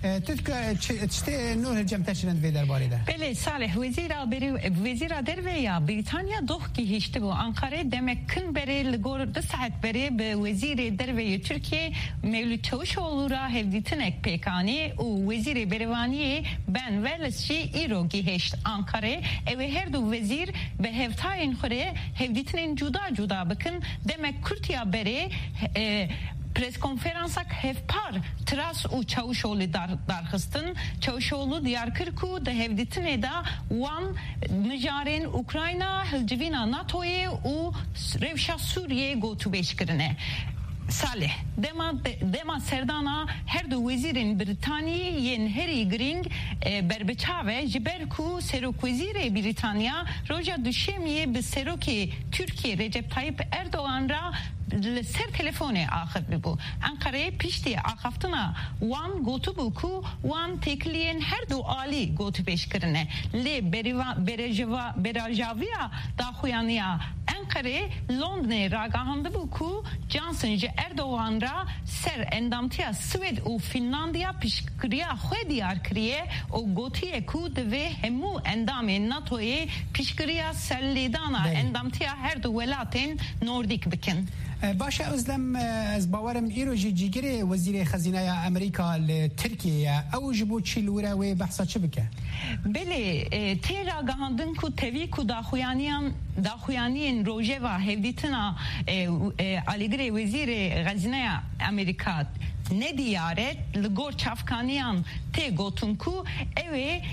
تذكر تشتي نور الجم تشرند في درباري ده بله صالح وزير بری وزير دربيا بريطانيا دوخ كي هشتبو أنقرة demek kın beri lgor da saat beri be وزير دربيا Türkiye mevlüt Çavuşoğlu'ra hevditinek pekani u وزير berevaniye ben velesçi iro giheşt Ankara evi her du vezir be hevtayin xure hevditinin cuda cuda bakın demek Kürtiya beri e, pres konferansak hevpar tras u Çavuşoğlu dar darxıstin Çavuşoğlu Diyarbakır ku da hevditine da wan mijaren Ukrayna hilcivina NATO'ye u revşa Suriye gotu beşkirine Salih, dema dema serdana her du vezirin Britanya yen heri gring e, berbeçave jiberku serok vezire Britanya roja düşemiye bi seroki Türkiye Recep Tayyip Erdoğan ra ser telefone ahir bu. Ankara'ya pişti ahaftına wan gotu bu ku wan tekliyen her du ali gotu beşkirine le beriva berejava berajavia da huyaniya Ankara'ya Londra ragahandı bu ku Johnson Erdoğan ra ser endamtiya Sved u Finlandiya pişkiriya xwe diyar kiriye o gotiye ku ve hemu endamê NATO'ye pişkiriya selledana endamtiya her du welatin Nordik bikin. باشا أزلم از باورم إيرو جي جيجري وزير خزينة أمريكا لتركيا أو جبو تشيلورا وبحثة شبكة بله تيرا غاندن كو تيوي كو داخويانيان داخويانين روجيفا هفديتنا أليغري وزير خزينة أمريكا ne diyaret lgor çafkaniyan te gotunku evi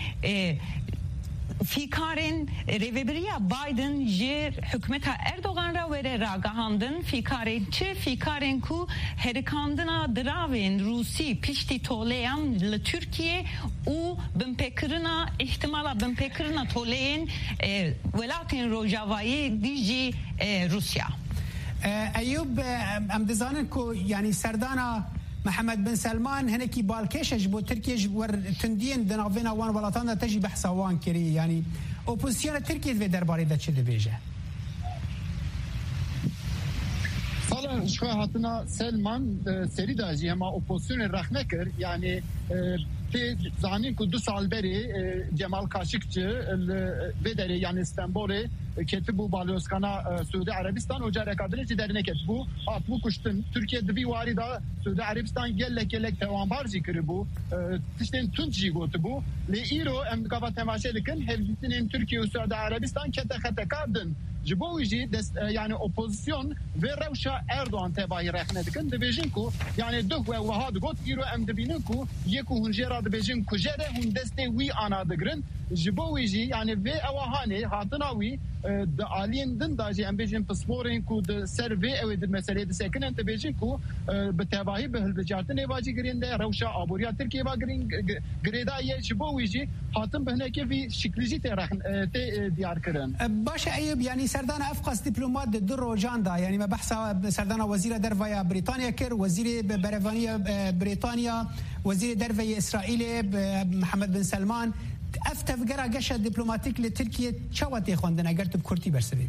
Fikarin reveberiya Biden ji hükümeta Erdoğan ra vere ragahandın fikarin çi fikarin ku herikandına dravin Rusi pişti toleyan le Türkiye u bimpekirina ihtimala bimpekirina toleyen e, velatin rojavayı diji e, Rusya. Eyyub em dizanin ku yani serdana محمد بن سلمان هنكي بالكيشج بو تركيا ور تندين دنافينا وان بلاطانا تجي بحثا وان كري يعني اوبوزيسيون تركيا في درباري دا تشي دبيجه Falan şu hatına Selman seri daji ama opozisyon rahnekir yani te zanin ku du sal beri Cemal Kaşıkçı vederi yani İstanbul'e ketibu balyoskana Suudi Arabistan oca rekabeti derine ket bu at bu kuştun Türkiye'de bir varida Suudi Arabistan gellek gellek devam var zikri bu tişten tunci gotu bu le iro em kafa temaşelikin hevditinin Türkiye Suudi Arabistan kete kete kardın Jiboji yani opozisyon ve Revşa Erdoğan tebayı rehnedikin dibejin ku yani duh ve vahad got iro em dibinin ku yeku hunjera dibejin ku jere hun deste wi anadigrin Jiboji yani ve evahane hatınawi de aliyendin daji em bejin pasporin ku de serve ev de mesele de sekinen dibejin ku be tebayi be hilbejartin evaji girinde Revşa aburiya Türkiye va girin greda ye Jiboji hatın behneke vi şiklici te te diyar kirin başa Eyüp yani سردان افقس دبلومات در روجاندا يعني ما بحث سردان وزير درفيا بريطانيا كر وزير بريطانيا بريطانيا وزير درفيا اسرائيل محمد بن سلمان افتف قرا قشه دبلوماتيك لتركيا شواتي خوندنا قرت بكرتي برسبي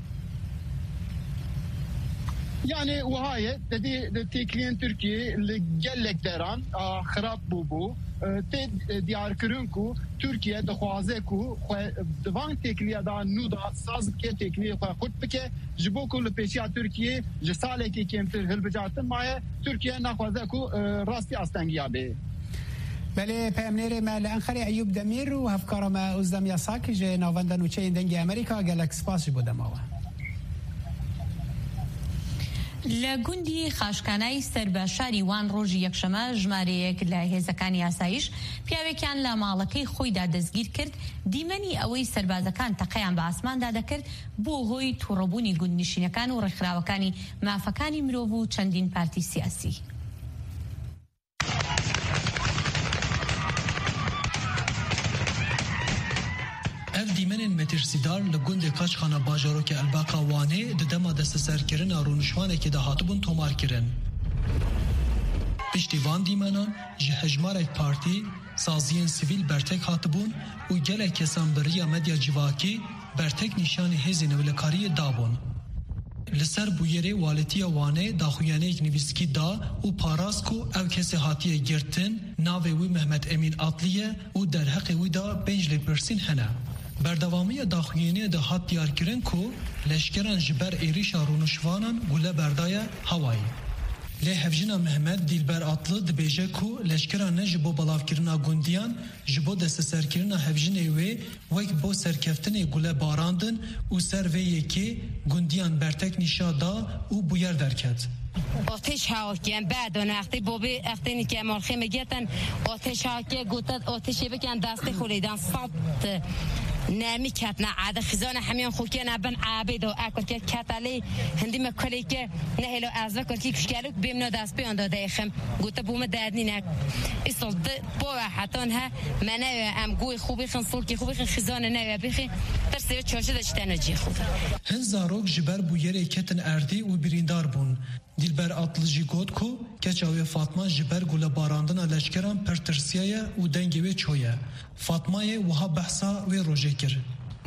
yani وهاي dedi tekliyen Türkiye gellek deran xrab bu bu te Diyarbakır'ın ku Türkiye de xwaze ku divan tekliye da nuda saz ke tekliye xut bike jibo ku peşiya Türkiye ji saleke kemtir hilbijatın maye Türkiye naxwaze ku rasti astengiya be بله پیامنیر مال انخری ایوب دمیر و هفکار ما ازدم یاساک جه نواندن و چه دنگی امریکا گلک سپاس بودم آوا لگوندی خاشکانای سربەشاری وان ڕۆژی یەکشەمە ژمارەیەک لە هێزەکانی ئاسایش پیاوێکیان لە ماڵەکەی خۆیدا دەستگیر کرد دیمەنی ئەوەی سەربازەکان تەقەیان بە ئاسماندا دەکرد بۆ هۆی تووڕەبوونی گوندنشینەکان و ڕێکخراوەکانی مافەکانی مرۆڤ و چەندین پارتی سیاسی. دیمنên metirsidar li gundê Qaçxana bajarokê Elbaqa Wanê di dema desteserkirina rûnişvanekê de hatibûn tomarkirin. Piştî van dîmenan ji hejmarek partî, saziyên sivîl bertek hatibûn û gelek kesan bi riya medya civakî bertek nîşanê hêzên newlekariyê dabûn. لسر بویره والتی وانه داخویانه یک نویسکی دا و پاراسکو او کسی هاتیه گرتن ناوی وی محمد امین عطلیه و در حق وی دا پنج لپرسین هنه. بردوامی داخویانه دا هات دیار کرن کو لشکران جبر ایریشا رونشوانان گله بردای هوایی. لی هفجینا محمد دیلبر عطله دبیجه کو لشکران نه جبو بلاوکرنا گوندیان جبو دست سرکرنا هفجینه وی ویک بو سرکفتنه گله باراندن و سر وی یکی گوندیان برتک نشادا و بویر درکد. آتش حاکم بعد اون وقتی بابی وقتی نیکی مالخی میگتن آتش حاکم گوتد آتشی بکن دست خولیدن صد نمی کتنا عاده خزانه همیان خوکی نبن عابد و اکل که کتالی هندی مکلی که نهلو ازوا کلی کشکلو بیمنا دست بیان داده خم گوته بوم دادنی نک اصل با حتی ها من ام گوی خوبی خن صول کی خوبی خن خزانه نه بخی ترسه چالش داشتن جی خوب هنزاروک جبر بویره کتن اردی و بریندار بون دیلبر عطلجی گوت کو کچاوی فاطمه جبر گل باراندن لشکران پرترسیه و دنگوی چویه فاطمه وها بحثا و روژه کر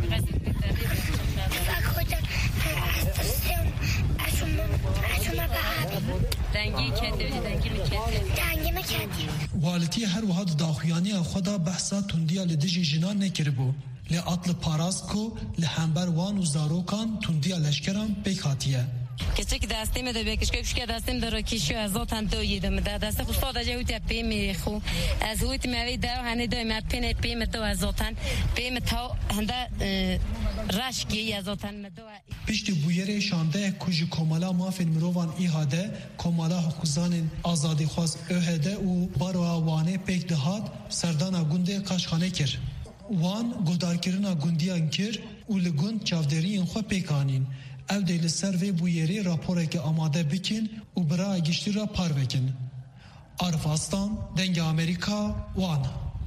دنگی کندی دنگی میکردی دنگی میکردی والتی هر وها داخویانی خدا بحثا تندیا لدجی جنان نکربو لی عطل پاراسکو لهمبر وان و زاروکان تندیا لشکران پیکاتیه کسی که دستی میده بیکش که که دستیم داره کیشو از ذاتن دو یدم ده دست خود ساده جویت پی می خو از وقت میوی دو هنی دو مات پی پی می تو از ذاتن پی می تو هنده رشکی از ذاتن می دو پیشتی بویره شانده کجی کمالا مافین مروان ایهاده کمالا حقوقزان آزادی خواست اوهده و بارو وانه پیک دهات سردانا گنده قاشخانه کر وان گودارکرنا گندیان کر و لگند چاودرین خو پیکانین او دیل سر و بویری راپوره که آماده بکن و برای گشتی را پار بکن. عرفاستان دنگ امریکا وان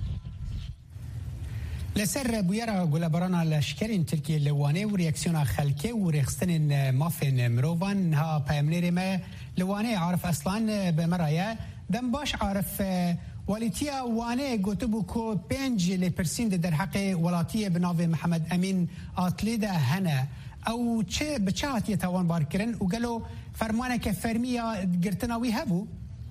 لسر بویرا گلبرانا لشکرین ترکیه لوانه و ریاکسیونا خلکه و ریخستن مافن مروان ها پیمنیر ما لوانه عارف اصلا بمرایه دم باش عارف والیتیا وانه گوتبو کو پنج لپرسین در حق ولاتی بناو محمد امین عطلی ده هنه او چه بچات يتوان باركرن وقالوا فرمانك فرمية قرتناوي هبو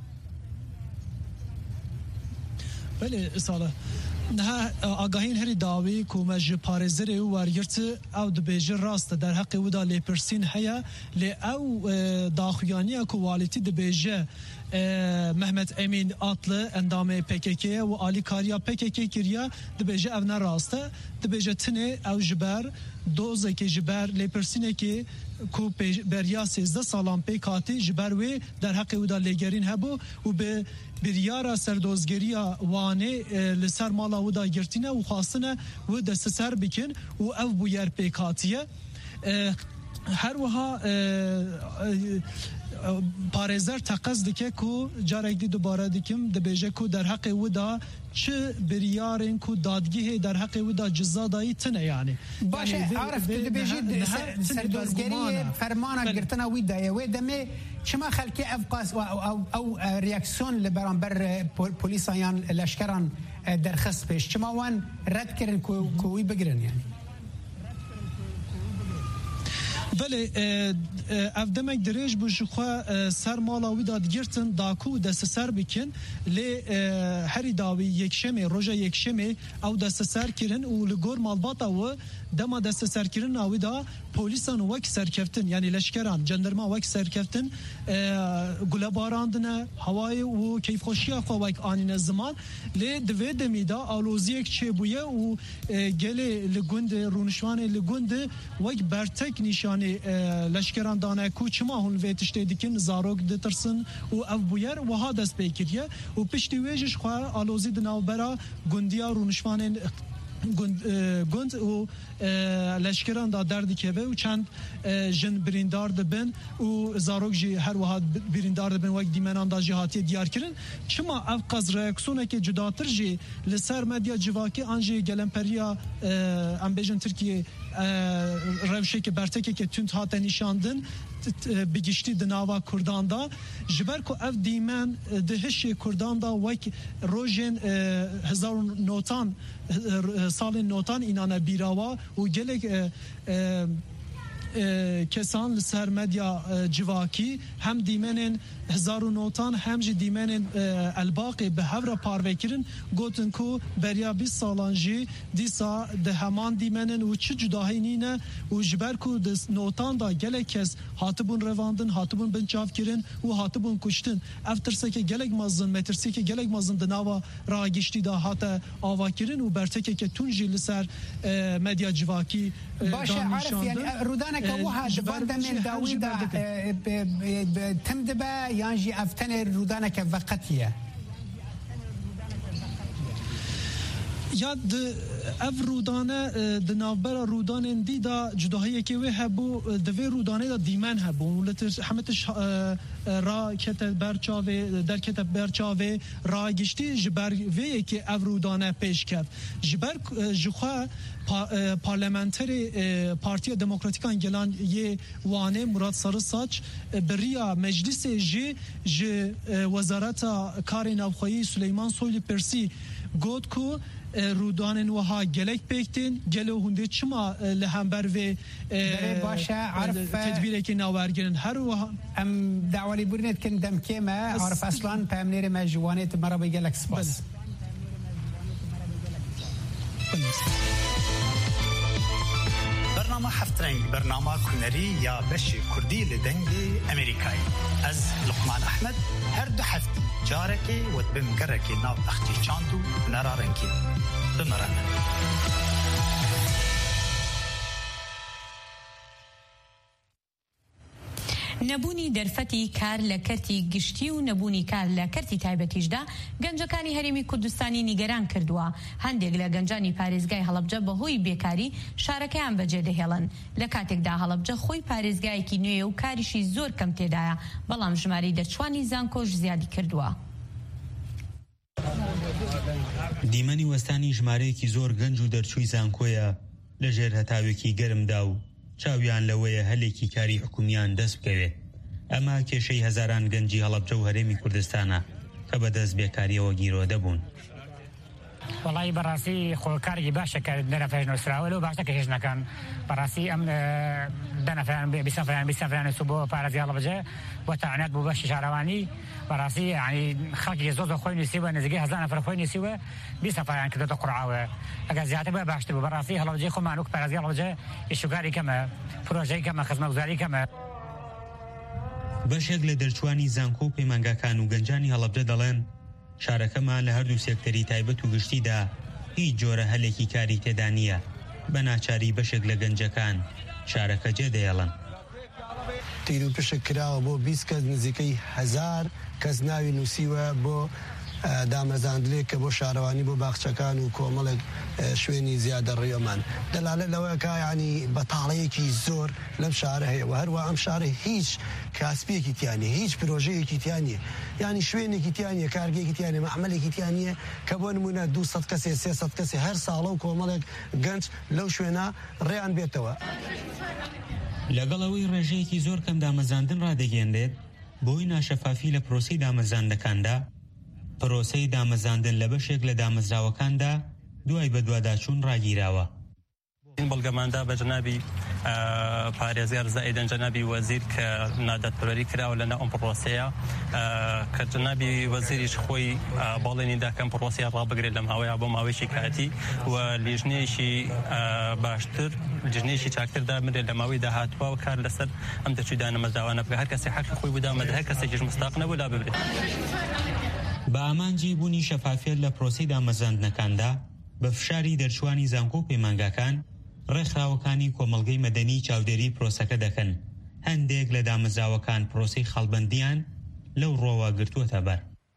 بله صالح نه آگاهین هری داوی که مج پارزری و وریرت او دبیجر راست در حق ودا لپرسین هیا ل او داخویانی که والیتی دبیجه محمد امین عطله اندام پککی و آلی کاریا پککی کریا دبیجه او نراسته دبیجه تنه او جبر دوزه که جبر لپرسینه که کو بریا سیزده سالان پیکاتی جبر وی در حق ودا لگرین هبو و به بریارا سردوزگریا وانه لسر مالا ودا گرتینه و خواستنه و دست سر بکن و او بویر پیکاتیه هر وها پارێزەر تەقەز دکێ کو جارێکی دووبارە دیکم دەبێژە کو دەرحەقی ودا چه بریارن کو دادگیه در حق ودا جزادایی تنه یعنی باشه عارف دبیجی سردوزگری فرمانه گرتنا ودا و دمه چما خلکی افقاس او او ریاکسیون لبرانبر پلیسایان لشکران درخست پیش چما وان رد کردن کوی بگیرن یعنی بله افدمک دریج بوش خو سر مالا وی داد گرتن داکو دست سر بکن لی هری داوی یکشمه روژا یکشمه او دست سر کرن و لگور مالباتا و دما دست سر کرن او دا پولیسان وک سرکفتن یعنی لشکران جندرما وک سرکفتن گله باراندنه هوای و کیف خوشی خو وک آنین زمان لی دوی دمیدا آلوزیک چه بویه و گله لگند رونشوان لگند وک برتک نشان لشکران دانه کو چما هون ویتشته دیکن زاروک دترسن و او بویر و ها دست پیکریه و پشتی ویجش خواه آلوزی دناو برا گندیا رونشوان گند گند و لشکران دا دردی که و چند جن بریندار دبن و زاروک جی هر واحد بریندار دبن و دیمنان دا جهاتی دیار کرن چما افقاز ریاکسونه که جداتر جی لسر مدیا جواکی آنجی گلمپریا امبیجن ترکیه روشی که برتکی که تند هات نشاندن بگشتی دناوا کردان دا جبر کو اف دیمن دهش کردان دا وک روژن هزار نوتان سال نوتان اینانا بیراوا و گلک کسان لسر مدیا جواکی هم دیمنن هزار و نوتان هم جی دیمنن الباقی به هفر پاروکرن گوتن کو بریا بیست سالانجی دیسا ده همان دیمنن و چه جداهی نینه و جبر کو دس نوتان دا گلک کس هاتبون رواندن هاتبون بنچاف کرن و هاتبون کشتن افترسه که گلک مازن مترسی که گلک مازن دناوا را گشتی دا هات آوا کرن و برتکه که تونجی لسر مدیا جواکی باشه عارف يعني رودانك واحد باندا من داويدا تمدبا يانجي افتن رودانك وقتيه یاد اف رودانه د ناوبر رودان دی دا جداهی که و هبو دوی رودانه دا دیمن هبو ولت حمتش را کت برچاوه در کت برچاوه را گشتی جبر وی که اف رودانه پیش کرد جبر جخوا پارلمانتری پارتی دموکراتیک انگلان یه وانه مراد سرساچ بریا مجلس جی ج وزارت کار نوخویی سلیمان سویل پرسی گوت کو رودان وها گلک پیکتین گلو هنده چما لهمبر و باشه عارف تدبیره که ناورگرن هر وها ام دعوالی بورنت کن دم کیمه عارف اصلا پامنیر مجوانیت مرا به گلک سپاس برنامه هفترنگ برنامه کنری یا بشی کردی لدنگی امریکایی از لقمان احمد هر دو هفته جارکی و بمگرکی ناو اختی چاندو نرارنکی بمرانه نبوونی دەرفەتی کار لە کەرتی گشتی و نەبوونی کار لە کەرتی تایبەتیشدا گەنجەکانی هەرێمی کوردستانی نیگەران کردووە. هەندێک لە گەنجانی پارێزگای هەڵەبجە بەهۆی بێکاری شارەکەیان بەجێ دەهێڵن. لە کاتێکدا هەڵەبجە خۆی پارێزگایەکی نوێ و کاریشی زۆر کەم تێدایە، بەڵام ژمارەی دەرچوانی زانکۆش زیادی کردووە. دیمەنی وەستانی ژمارەیەکی زۆر گەنج و دەرچووی زانکۆیە لە ژێر هەتاوێکی گەرمدا و چاویان لەوەیە هەلێکی کاری حکومیان دەست بکەوێت. ئەمە کێشەی هەزاران گەنجی هەڵەبجە و هەرێمی کوردستانە کە بەدەست بێکاریەوە گیرۆ دەبوون. والله بەڕاستی خۆکارێکی باشە کە دەنەفرێژ نووسراوە و باشە کە هێژ نەکەن بەڕاستی ئەم دەنەفران بیستەفران بیستەفران سو بۆ پارێزی هەڵەبجە بۆ تەعنەت بوو بەشی شارەوانی بەڕاستی یعنی خەڵکی زۆر زۆر خۆی نووسیوە نزیکەی هەزار نەفر خۆی نووسیوە بیستەفران کردوتە قورعاوە ئەگەر زیاتر بووە باشتر بوو بەڕاستی هەڵەبجەی خۆمان وەک پارێزی هەڵەبجە ئیشوکاری کەمە پرۆژەی کەمە خزمەتگوزاری کەمە. بەشێک لە دەرچوانی زانکۆ و پەیمانگاکان و گەنجانی هەڵەبجە دەڵێن شارەکەمان لە هەردوو سێکتەری تایبەت و گشتیدا هیچ جۆرە هەلێکی کاری تێدا نییە. بە ناچاری بەشێک لە گەنجەکان شارەکە جێ دەیەڵن. تیر و پشک کراوە بۆ بیست کەس نزیکەی هەزار کەس ناوی نووسیوە بۆ دامەزاندنێک کە بۆ شارەوانی بۆ باخچەکان و کۆمەڵێک شوێنی زیادە ڕێوەمان دەلالە لەوەیەکە یعنی بەتاڵەیەکی زۆر لەم شارە هەیە و هەروە ئەم شارە هیچ کاسپێکی تیانە هیچ پرۆژەیەکی تیانە یعنی شوێنێکی تیانە کارگەیەکی تیانە مەعمەلێکی تیانە کە بۆ نمونە دووسەد کەسێ سێسەد کەسێ هەر ساڵە و کۆمەڵێک گەنج لەو شوێنە ڕێیان بێتەوە. لەگەڵەوەی ڕێژەیەکی زۆر کەم دامەزاندن ڕادەگەێنرێت بۆی ناشەفافی لە پرۆسەی دامەزاندنەکاندا پرۆسەی دامەزاندن لە بەشێک لە دامەزراوەکاندا دوای بە دوواداچوون ڕاگیراوە. بەڵگەماندا بە جەنابی پارێزگار زائیدەن جەنابی وەزیر کە نادەتپەروەری کراوە لەناو ئەم پرۆسەیە کە جەنابی وەزیریش خۆی باڵێنی دا کەم پرۆسەیە ڕابگرێت لەم هاوەیە بۆ ماوەیەکی کاتی و لیژنەیەکی باشتر لیژنەیەکی چاکتردا مرێت لە ماوەی داهاتووە و کار لەسەر ئەم دەرچووی دامەزراوانە بکە هەر کەسێ حەقی خۆی بوودا مەدە هەر کەسێکیش مستاق نەبوو لا ببرێت. بە ئامانجی بوونی شەفافیت لە پرۆسەی دامەزاندنەکاندا بە فشاری دەرچوانی زانکۆ و پەیمانگاکان ڕێکخراوەکانی کۆمەڵگەی مەدەنی چاودێری پرۆسەکە دەکەن. هەندێک لە دامەزراوەکان پرۆسەی خەڵبەندیان لەو ڕۆوە گرتووەتە بەر.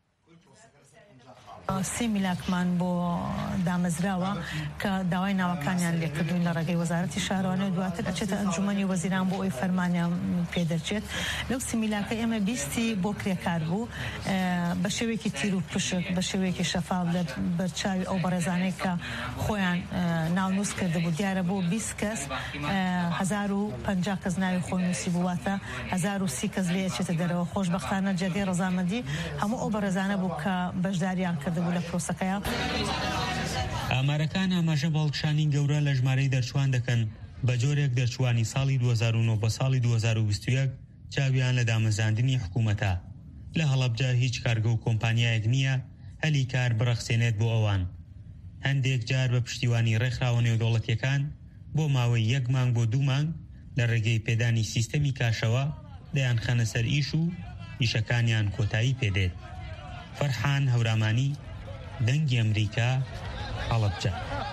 سێ میلاکمان بۆ دامەزراوە کە داوای ناوەکانیان لێکردوین لە ڕێگەی وەزارەتی شارەوانی و دواتر ئەچێتە ئەنجومەنی وەزیران بۆ ئەوی فەرمانیان پێدەچێت. لەو سێ میلاکە ئێمە بیستی بۆ کرێکار بوو بە شێوەیەکی تیر و پشک بە شێوەیەکی شەفاف لە بەرچاوی ئەو بەڕێزانەی کە خۆیان ناونووس کردبوو دیارە بۆ بیست کەس هەزار و پەنجا کەس ناوی خۆی نووسی بوواتە هەزار و سی کەس لێ ئەچێتە دەرەوە. خۆشبەختانە جێگەی ڕەزامەندی هەموو ئەو بەڕێزانە بوو کە بەشداریان کرد لە پرۆسەکەیە. ئامارەکان ئاماژە باڵکشانی گەورە لە ژمارەی دەرچوان دەکەن بە جۆرێک دەرچوانی ساڵی دوو هەزار و نۆ بە ساڵی دوو هەزار و بیست و یەک چاویان لە دامەزاندنی حکوومەتە. لە هەڵەبجە هیچ کارگە و کۆمپانیایەک نییە هەلی کار بڕەخسێنێت بۆ ئەوان. هەندێک جار بە پشتیوانی ڕێکخراوە نێودەوڵەتیەکان بۆ ماوەی یەک مانگ بۆ دوو مانگ لە ڕێگەی پێدانی سیستەمی کاشەوە دەیان خەنە سەر ئیش و ئیشەکانیان کۆتایی پێدێت. فەرحان هەورامانی، دەنگی ئەمریکا، هەڵەبجە.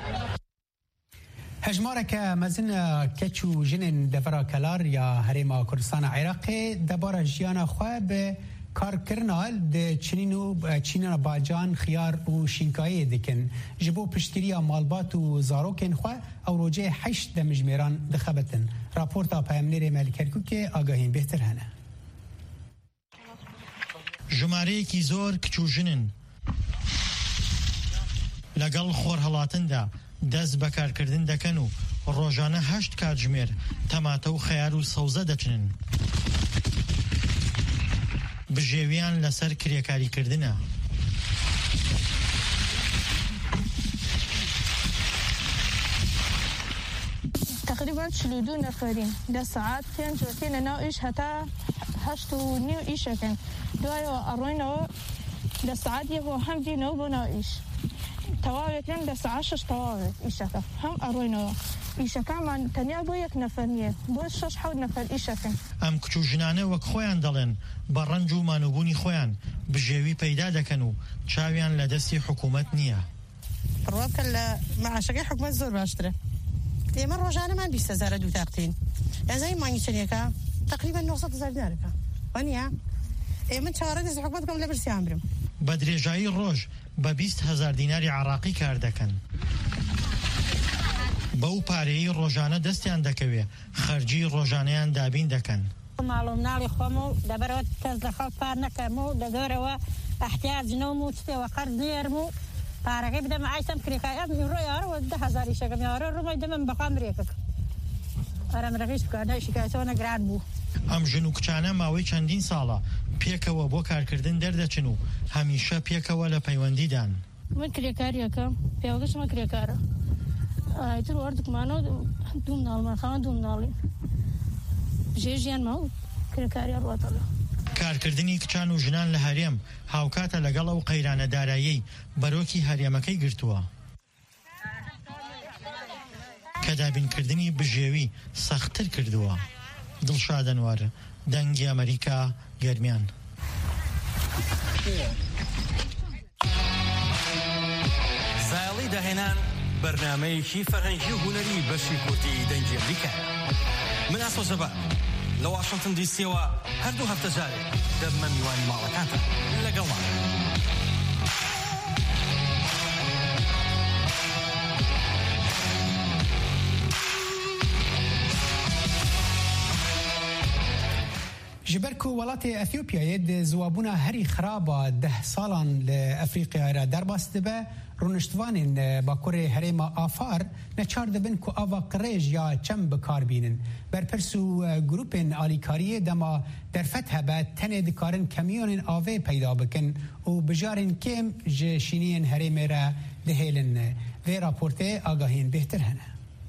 هەژمارێکە مەزن کەچ و ژنên devera kelar ya herêma Kurdistana Iraqê debara jiyana xwe bi karkirina di Çîn û Çîna bacan xiyar û şînkayê dikin. Ji bo piştgiriya malbat û zarokên xwe ew rojê heşt demijmêran dixebitin. Raporta Peyamnêrê Melîk Kerkûkê agahîn bêhtir hene. ژمارەیەکی زۆر کچ و ژنن لەگەڵ خۆرهەڵاتندا دەست بەکارکردن دەکەن و ڕۆژانە هەشت کاتژمێر تەماتە و خەیار و سەوزە دەچنن. بژێویان لەسەر کرێکاریکردنە. تقریبا چل و دو نەفەرین دە سەعات پێنج وەتێنە ناو ئیش هەتا هەشت و نیو ئیشەکەن دوایەوە ئەڕۆینەوە دە سەعات یەکەوە هەم دێنەوە بۆ ناو ئیش تەواوێکن دە سەعات شەش تەواوێت ئیشەکە هەم ئەڕۆینەوە ئیشەکانمان تەنیا بۆ یەک نەفەر نییە بۆ شەش حەوت نەفەر ئیشەکەن. ئەم کچ و ژنانە وەک خۆیان دەڵێن بە ڕەنج و مانوبوونی خۆیان بژێوی پەیدا دەکەن و چاویان لە دەستی حکوومەت نییە. ڕۆکە لە مەعاشەکەی حکوومەت زۆر باشترە. ئێمە ڕۆژانەمان بیست هەزار دوو تاقتین یازای مانگی چەندێکە تقریبا نۆسەد هەزار دینارەکە وانە ئێمە چارە دەست حکوومەت بکەم لە برسیان برم. بە درێژایی ڕۆژ بە بیست هەزار دیناری عراقی کار دەکەن. بەو پارەی ڕۆژانە دەستیان دەکەوێ خەرجی ڕۆژانەیان دابین دەکەن. ماڵۆ مناڵی خۆم و دەبەرەوە کەس لە خەڵک پار نەکەم و دەگەورەوە احتیاجنەوەم و شتێوە خەرج نێرم و پارەکەی بدەم ئایسەم کرێکایە ڕۆی یارەوە دە هەزاری شەکەم یارە ڕۆمای دەمەم بەخوام ڕێکەکە ئەرەم ڕێکیش بکەنە شکایەتەوە گران بوو. ئەم ژن و کچانە ماوەی چەندین ساڵە پێکەوە بۆ کارکردن دەردەچن و هەمیشە پێکەوە لە پەیوەندیدان. من کرێکاریەکەم پێوەگەشمە کرێکارە ئایتر وەردکمانەوە دوو مناڵمان خاوەن دوو مناڵی ژێ ژیان ماوە کرێکاری ڕاتەڵە. کارکردنی کچان و ژنان لە هەرێم هاوکاتە لەگەڵ ئەو قەیرانە دارایی بەرۆکی هەرێمەکەی گرتووە کە دابینکردنی بژێوی سەختتر کردووە. دڵشادەنوارە، دەنگی ئەمریکا، گەرمیان. زایڵی داهێنان بەرنامەیەکی فەرهەنگی و هونەری بەشی کورتی دەنگی ئەمریکا. من ئاسۆ زەبا لە واشنگتن دیسیەوە هەردوو هەفتە جارێک دەبمە میوانی ماڵەکانتە لەگەڵمان. جبر کو ولات اثیوپیا د زوابونه هری خرابه ده سالان ل افریقیا را درباست به رونشتوانین باکور هریما آفار نچار دبن کو آوا قریج یا چم بکار بینن بر پرسو گروپین آلیکاری دما در فتح به تنه دکارن کمیون آوه پیدا بکن و بجارن کم جشینین هریما را دهیلن و راپورته آگاهین بهتر هنه.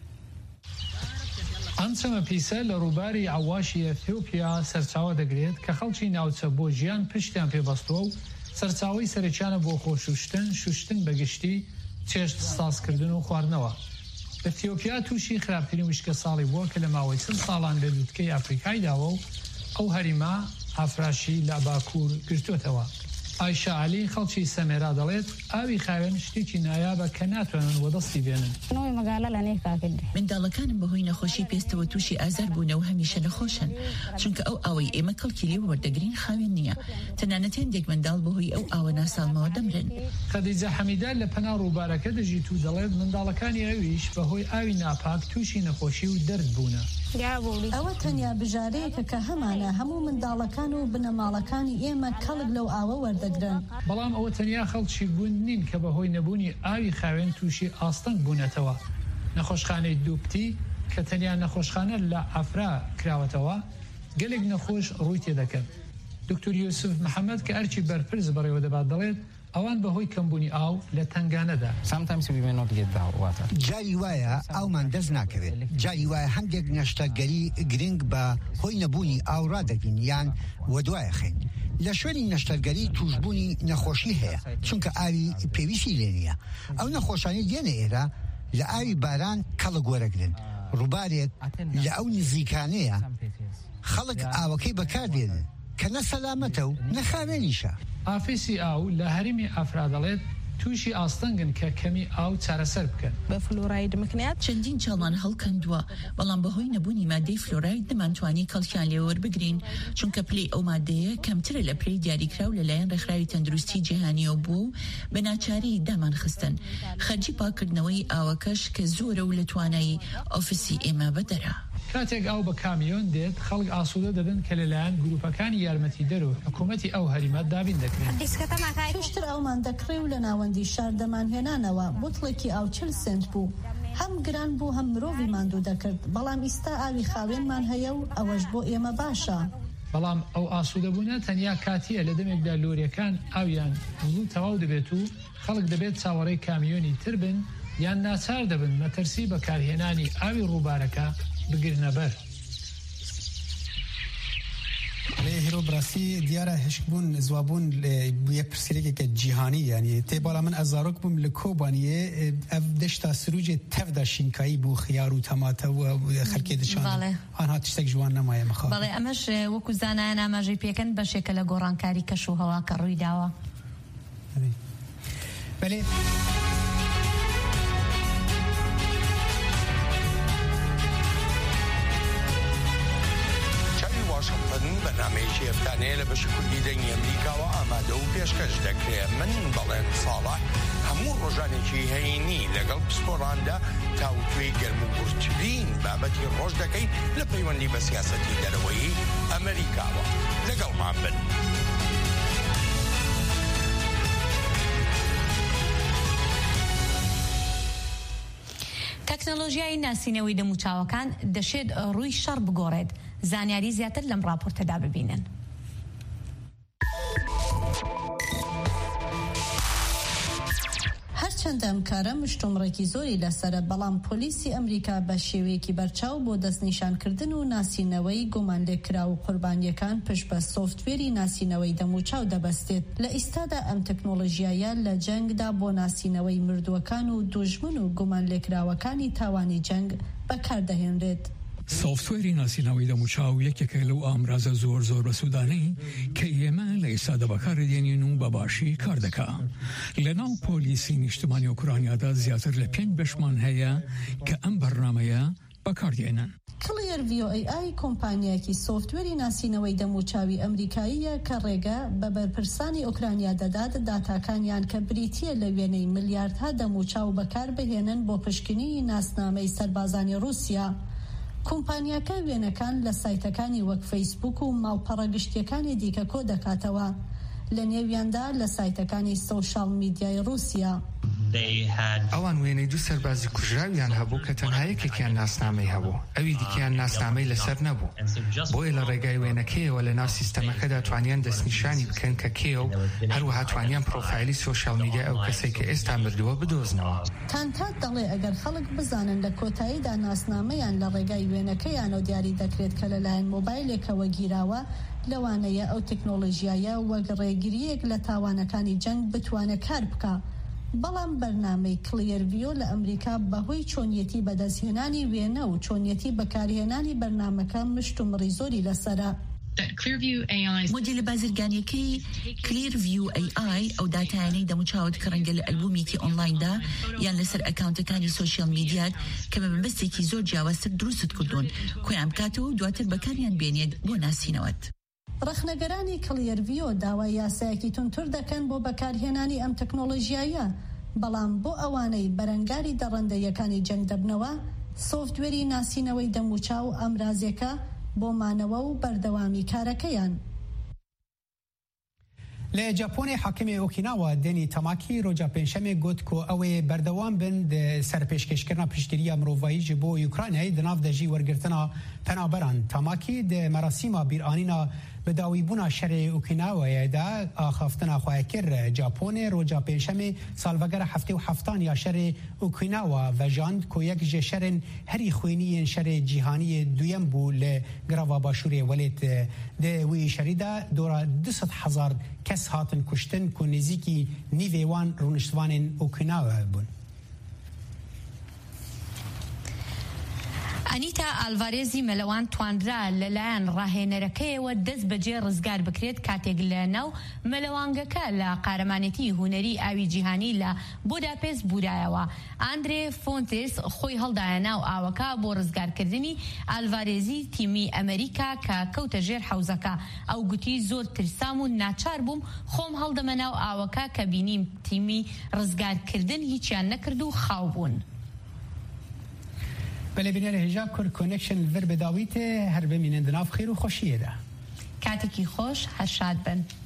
ئەم چەمە پیسە لە ڕووباری ئەواشی ئەثیۆپیا سەرچاوە دەگرێت کە خەڵکی ناوچە بۆ ژیان پشتیان پێبەستووە و سەرچاوی سەرچیانە بۆ خۆشوشتن شوشتن بەگشتی چێشت سازکردن و خواردنەوە. ئەثیۆپیا تووشی خراپترین وشکە ساڵی بووە کە لە ماوەی چەند ساڵان لە دووتکەی ئەفریقای داوە و ئەو هەریما ئافراشی لە باکوور گرتوێتەوە. ئایشە عەلی خەڵکی سەمێرا دەڵێت ئاوی خاوێن شتێکی نایابە کە ناتوانن وەدەستی بێنن. منداڵەکانم بەهۆی نەخۆشی پێستەوە تووشی ئازار بوونەوە هەمیشە نەخۆشن چونکە ئەو ئاوەی ئێمە کەڵکیلی وەردەگرین خاوێن نییە. تەنانەت هەندێک منداڵ بەهۆی ئەو ئاوە ناساڵمەوە دەمرن. خەدیجە حەمیدە لە پەنا ڕووبارەکە دەژیت و دەڵێت منداڵەکانی ئەویش بەهۆی ئاوی ناپاک تووشی نەخۆشی و دەرد بوونە. ئەوە تەنیا بژارەیەکە کە هەمانە هەموو منداڵەکان و بنەماڵەکانی ئێمە کەڵک لەو ئاوە وەردەگرن. بەڵام ئەوە تەنیا خەڵکی بوون نین کە بەهۆی نەبوونی ئاوی خاوێن تووشی ئاستەنگ بوونەتەوە. نەخۆشخانەی دووپتی کە تەنیا نەخۆشخانە لە ئافرا کراوەتەوە گەلێک نەخۆش ڕووی تێدەکەن. دکتۆر یوسف محەممەد کە ئەرچی بەرپرس بەڕێوە دەبات دەڵێت ئەوان بەهۆی کەمبوونی ئاو لە تنگانەدا. جاری وایە ئاومان دەست ناکەوێت. جاری وایە هەندێک نەشتەرگەری گرنگ بە هۆی نەبوونی ئاو ڕادەگرین یان وەدوایە خێن. لە شوێنی نەشتەرگەری توشبوونی نەخۆشی هەیە چونکە ئاوی پێویستی لێ نییە. ئەو نەخۆشانی دێنە ئێرە لە ئاوی باران کەڵک وەرەگرن. ڕووبارێک لە ئەو نزیکانەیە خەڵک ئاوەکەی بەکاردێنن کە نەسەلامەتە و نەخاوێنیشە. ئافیسی ئاو لە هەرمی ئافرا دەڵێت تووشی ئاستەنگن کە کەمی ئاو چارەسەر بکەن. بە فلۆراید مکنات چەندین چاڵان هەڵکەندووە بەڵام بەهۆی نەبوونی مادەی فلۆراید دەمانتوانی کەڵکیان لێوەربگرین چونکە پلەی ئەو مادەیە کەمترە لە پلەی دیاریکراو لەلایەن ڕێکخراوی تەندروستی جیهانیەوە بوو و بە ناچاری دامان خستن. خەرجی پاکردنەوەی ئاوەکەش کە زۆرە و لە توانایی ئۆفیسی ئێمە بەدەرە. کاتێک ئاو بە کامیۆن دێت خەڵک ئاسوودە دەبن کە لەلایەن گروپەکانی یارمەتی دەر و حکوومەتی ئەو هەریمە دابین دەکرێن. پێشتر ئەومان دەکڕێ و لە ناوەندی شار دەمانهێنانەوە بوتڵێکی ئاو چل سنت بوو. هەم گران بوو هەم مرۆڤی ماندوو دەکرد بەڵام ئیستا ئاوی خاوێنمان هەیە و ئەوەش بۆ ئێمە باشە. بەڵام ئەو ئاسوودەبوونە تەنیا کاتیە لە دەمێکدا لۆریەکان ئاویان وڵو تەواو دەبێت و خەڵک دەبێت چاوەڕێی کامیۆنی تر بن یان ناچار دەبن مەترسی بەکارهێنانی ئاوی ڕووبارەکە بگرنە بەر. لێ هێرۆ براسی دیارە هشکبوون زوابوون یەک پرسیارێکێکە جیهانی یعنی تێباڵا من ئەزارۆک بووم لە کۆبانیە ئەو دەشتا سروجێ تەفدا شینکایی بوو خیار و تەماتە و خەرکێ دەچان ئەنها تشتێک جوان نەمایە مەخوا. بەڵێ ئەمەش وەکو زانایان ئاماژەی پێکەن بەشێکە لە گۆڕانکاری کەش و هەوا کە ڕووی داوە. بەڵێ بەنامەیەکی هەفتانەیە لە بەشی کوردی دەنگی ئەمریکاوە ئامادە و پێشکەش دەکرێت. من بەڵێن ساڵح هەموو ڕۆژانێکی هەینی لەگەڵ پسپۆڕاندا تاوتوێی گەرم و گورتترین بابەتی ڕۆژ دەکەین لە پەیوەندی بە سیاسەتی دەرەوەی ئەمریکاوە. لەگەڵمان بن. تەکنۆلۆژیای ناسینەوەی دەموچاوەکان دەشێت ڕووی شەڕ بگۆڕێت. زانیاری زیاتر لەم راپۆرتەدا ببینن. هەرچەندە ئەم کارە مشتومڕێکی زۆری لەسرە بەڵام پۆلیسی ئەمریکا بە شێوەیەکی بەرچاو بۆ دەستنیشانکردن و ناسینەوەی گومان لێکرا و قوربانیەکان پشت بە سۆفتوێری ناسینەوەی دەموچاو دەبەستێت. لە ئیستادا ئەم تەکنۆلۆژیایە لە جەنگدا بۆ ناسینەوەی مردووەکان و دوژمن و گومان لێکراوەکانی تاوانی جەنگ بەکاردەهێنرێت. سۆفتوێری ناسینەوەی دەموچاو یەکێکە لەو ئامرازە زۆر زۆر بەسوودانەی کە ئێمە لە ئێستادا بەکاردێنین و بەباشی کار دەکا. لە ناو پۆلیسی نیشتمانی ئۆکرانیادا زیاتر لە پێنج بەشمان هەیە کە ئەم بەرنامەیە بەکاردێنن. کلیر وی او ای آی کۆمپانیایەکی سۆفتوێری ناسینەوەی دەموچاوی ئەمریکاییە کە ڕێگە بە بەرپرسانی ئۆکرانیا دەدات داتاکانیان کە بریتیە لە وێنەی ملیاردها دەموچاو بەکار بهێنن بۆ پشکنی ناسنامەی سەربازانی رووسیا. کۆمپانیاکە وێنەکان لە سایتەکانی وەک فەیسبوک و ماڵپەڕە گشتیەکانی دیکە کۆ دەکاتەوە لە نێویاندا لە سایتەکانی سۆشال میدیای رووسیا. ئەوان وێنەی دوو سەربازی کوژراویان هەبوو کە تەنها یەکێکیان ناسنامەی هەبوو. ئەوی دیکەیان ناسنامەی لەسەر نەبوو. بۆیە لە ڕێگای وێنەکەیەوە لە ناو سیستەمەکەدا توانیان دەستنیشانی بکەن کە کێ و هەروەها توانیان پرۆفایلی سۆشال میدیا ئەو کەسێک کە ئێستا مردووە بدۆزنەوە. تانتات دەڵێ ئەگەر خەڵک بزانن لە کۆتاییدا ناسنامەیان لە ڕێگای وێنەکەیانەوە دیاری دەکرێت کە لەلایەن مۆبایلێکەوە گیراوە لەوانەیە ئەو تەکنۆلۆژیایە وەک ڕێگریەک لە تاوانەکانی جەنگ بتوانێت کار بکە. بەڵام بەرنامەی کلیرڤیۆ لە ئەمریکا بەهۆی چۆنیەتی بەدەستهێنانی وێنە و چۆنیەتی بەکارهێنانی بەرنامەکە مشتومڕی زۆری لەسرە. مۆدیل بازرگانیەکەی کلیرڤیو ئەی ئای ئەو داتایانەی دەموچاوت کە ڕەنگە لە ئەلبومێکی ئۆنلایندا یان لەسەر ئەکاونتەکانی سۆشیال میدیات کە بە مەبەستێکی زۆر جیاوازتر دروست کردوون خۆیان بکاتەوە و دواتر بەکاریان بێنێت بۆ ناسینەوەت. ڕخنەگەرانی کلیرڤیۆ داوای یاسایەکی تونتر دەکەن بۆ بەکارهێنانی ئەم تەکنۆلۆژیایە بەڵام بۆ ئەوانەی بەرەنگاری دەڕەندەیەکانی جەنگ دەبنەوە سۆفتوێری ناسینەوەی دەموچاو ئەمرازێکە بۆ مانەوە و بەردەوامی کارەکەیان. لە جاپۆنی حاکمی ئۆکیناوا دێنی تەماکی ڕۆژا پێنجشەمێ گوت کۆ ئەوێ بەردەوام بن سەر پێشکەشکردنا پشتیریە مرۆڤاییژ بۆ یوکرانیای دناو دەژی وەرگرتنا پەنابەران. تەماکی د مەراسیما بیرانینا بداوی بونا شر اوکیناوا دا آخافتنا خواهکر ژاپن روجا پیشم سالوگر هفته و هفتان یا شر اوکیناوا و جاند کو یک شر هری خوینی شر جهانی دویم بو لگراوا باشوری ولید ده وی شریدا دورا دویست هزار کس هاتن کشتن کو نزیکی نیویوان رونشتوان اوکیناوا بون. ئەنیتا ئالڤارێزی مەلەوان توانرا لەلایەن ڕاهێنەرەکەیەوە دەست بەجێ ڕزگار بکرێت کاتێک لە ناو مەلەوانگەکە لە قارەمانەتی هونەری ئاوی جیهانی لە بوداپێست بورایەوە. ئاندرێ فۆنتێس خۆی هەڵدایە ناو ئاوەکە بۆ ڕزگارکردنی ئالڤارێزی تیمی ئەمریکا کە کەوتە ژێر حەوزەکە. ئەو گوتی زۆر ترسام و ناچار بووم خۆم هەڵدەمە ناو ئاوەکە کە بینیم تیمی ڕزگارکردن هیچیان نەکرد و خاو بوون. بله بینر هجا کور کونکشن ور بداویت هر بمینن دناف خیر و خوشیه ده کاتێکی خۆش هەر شاد بن.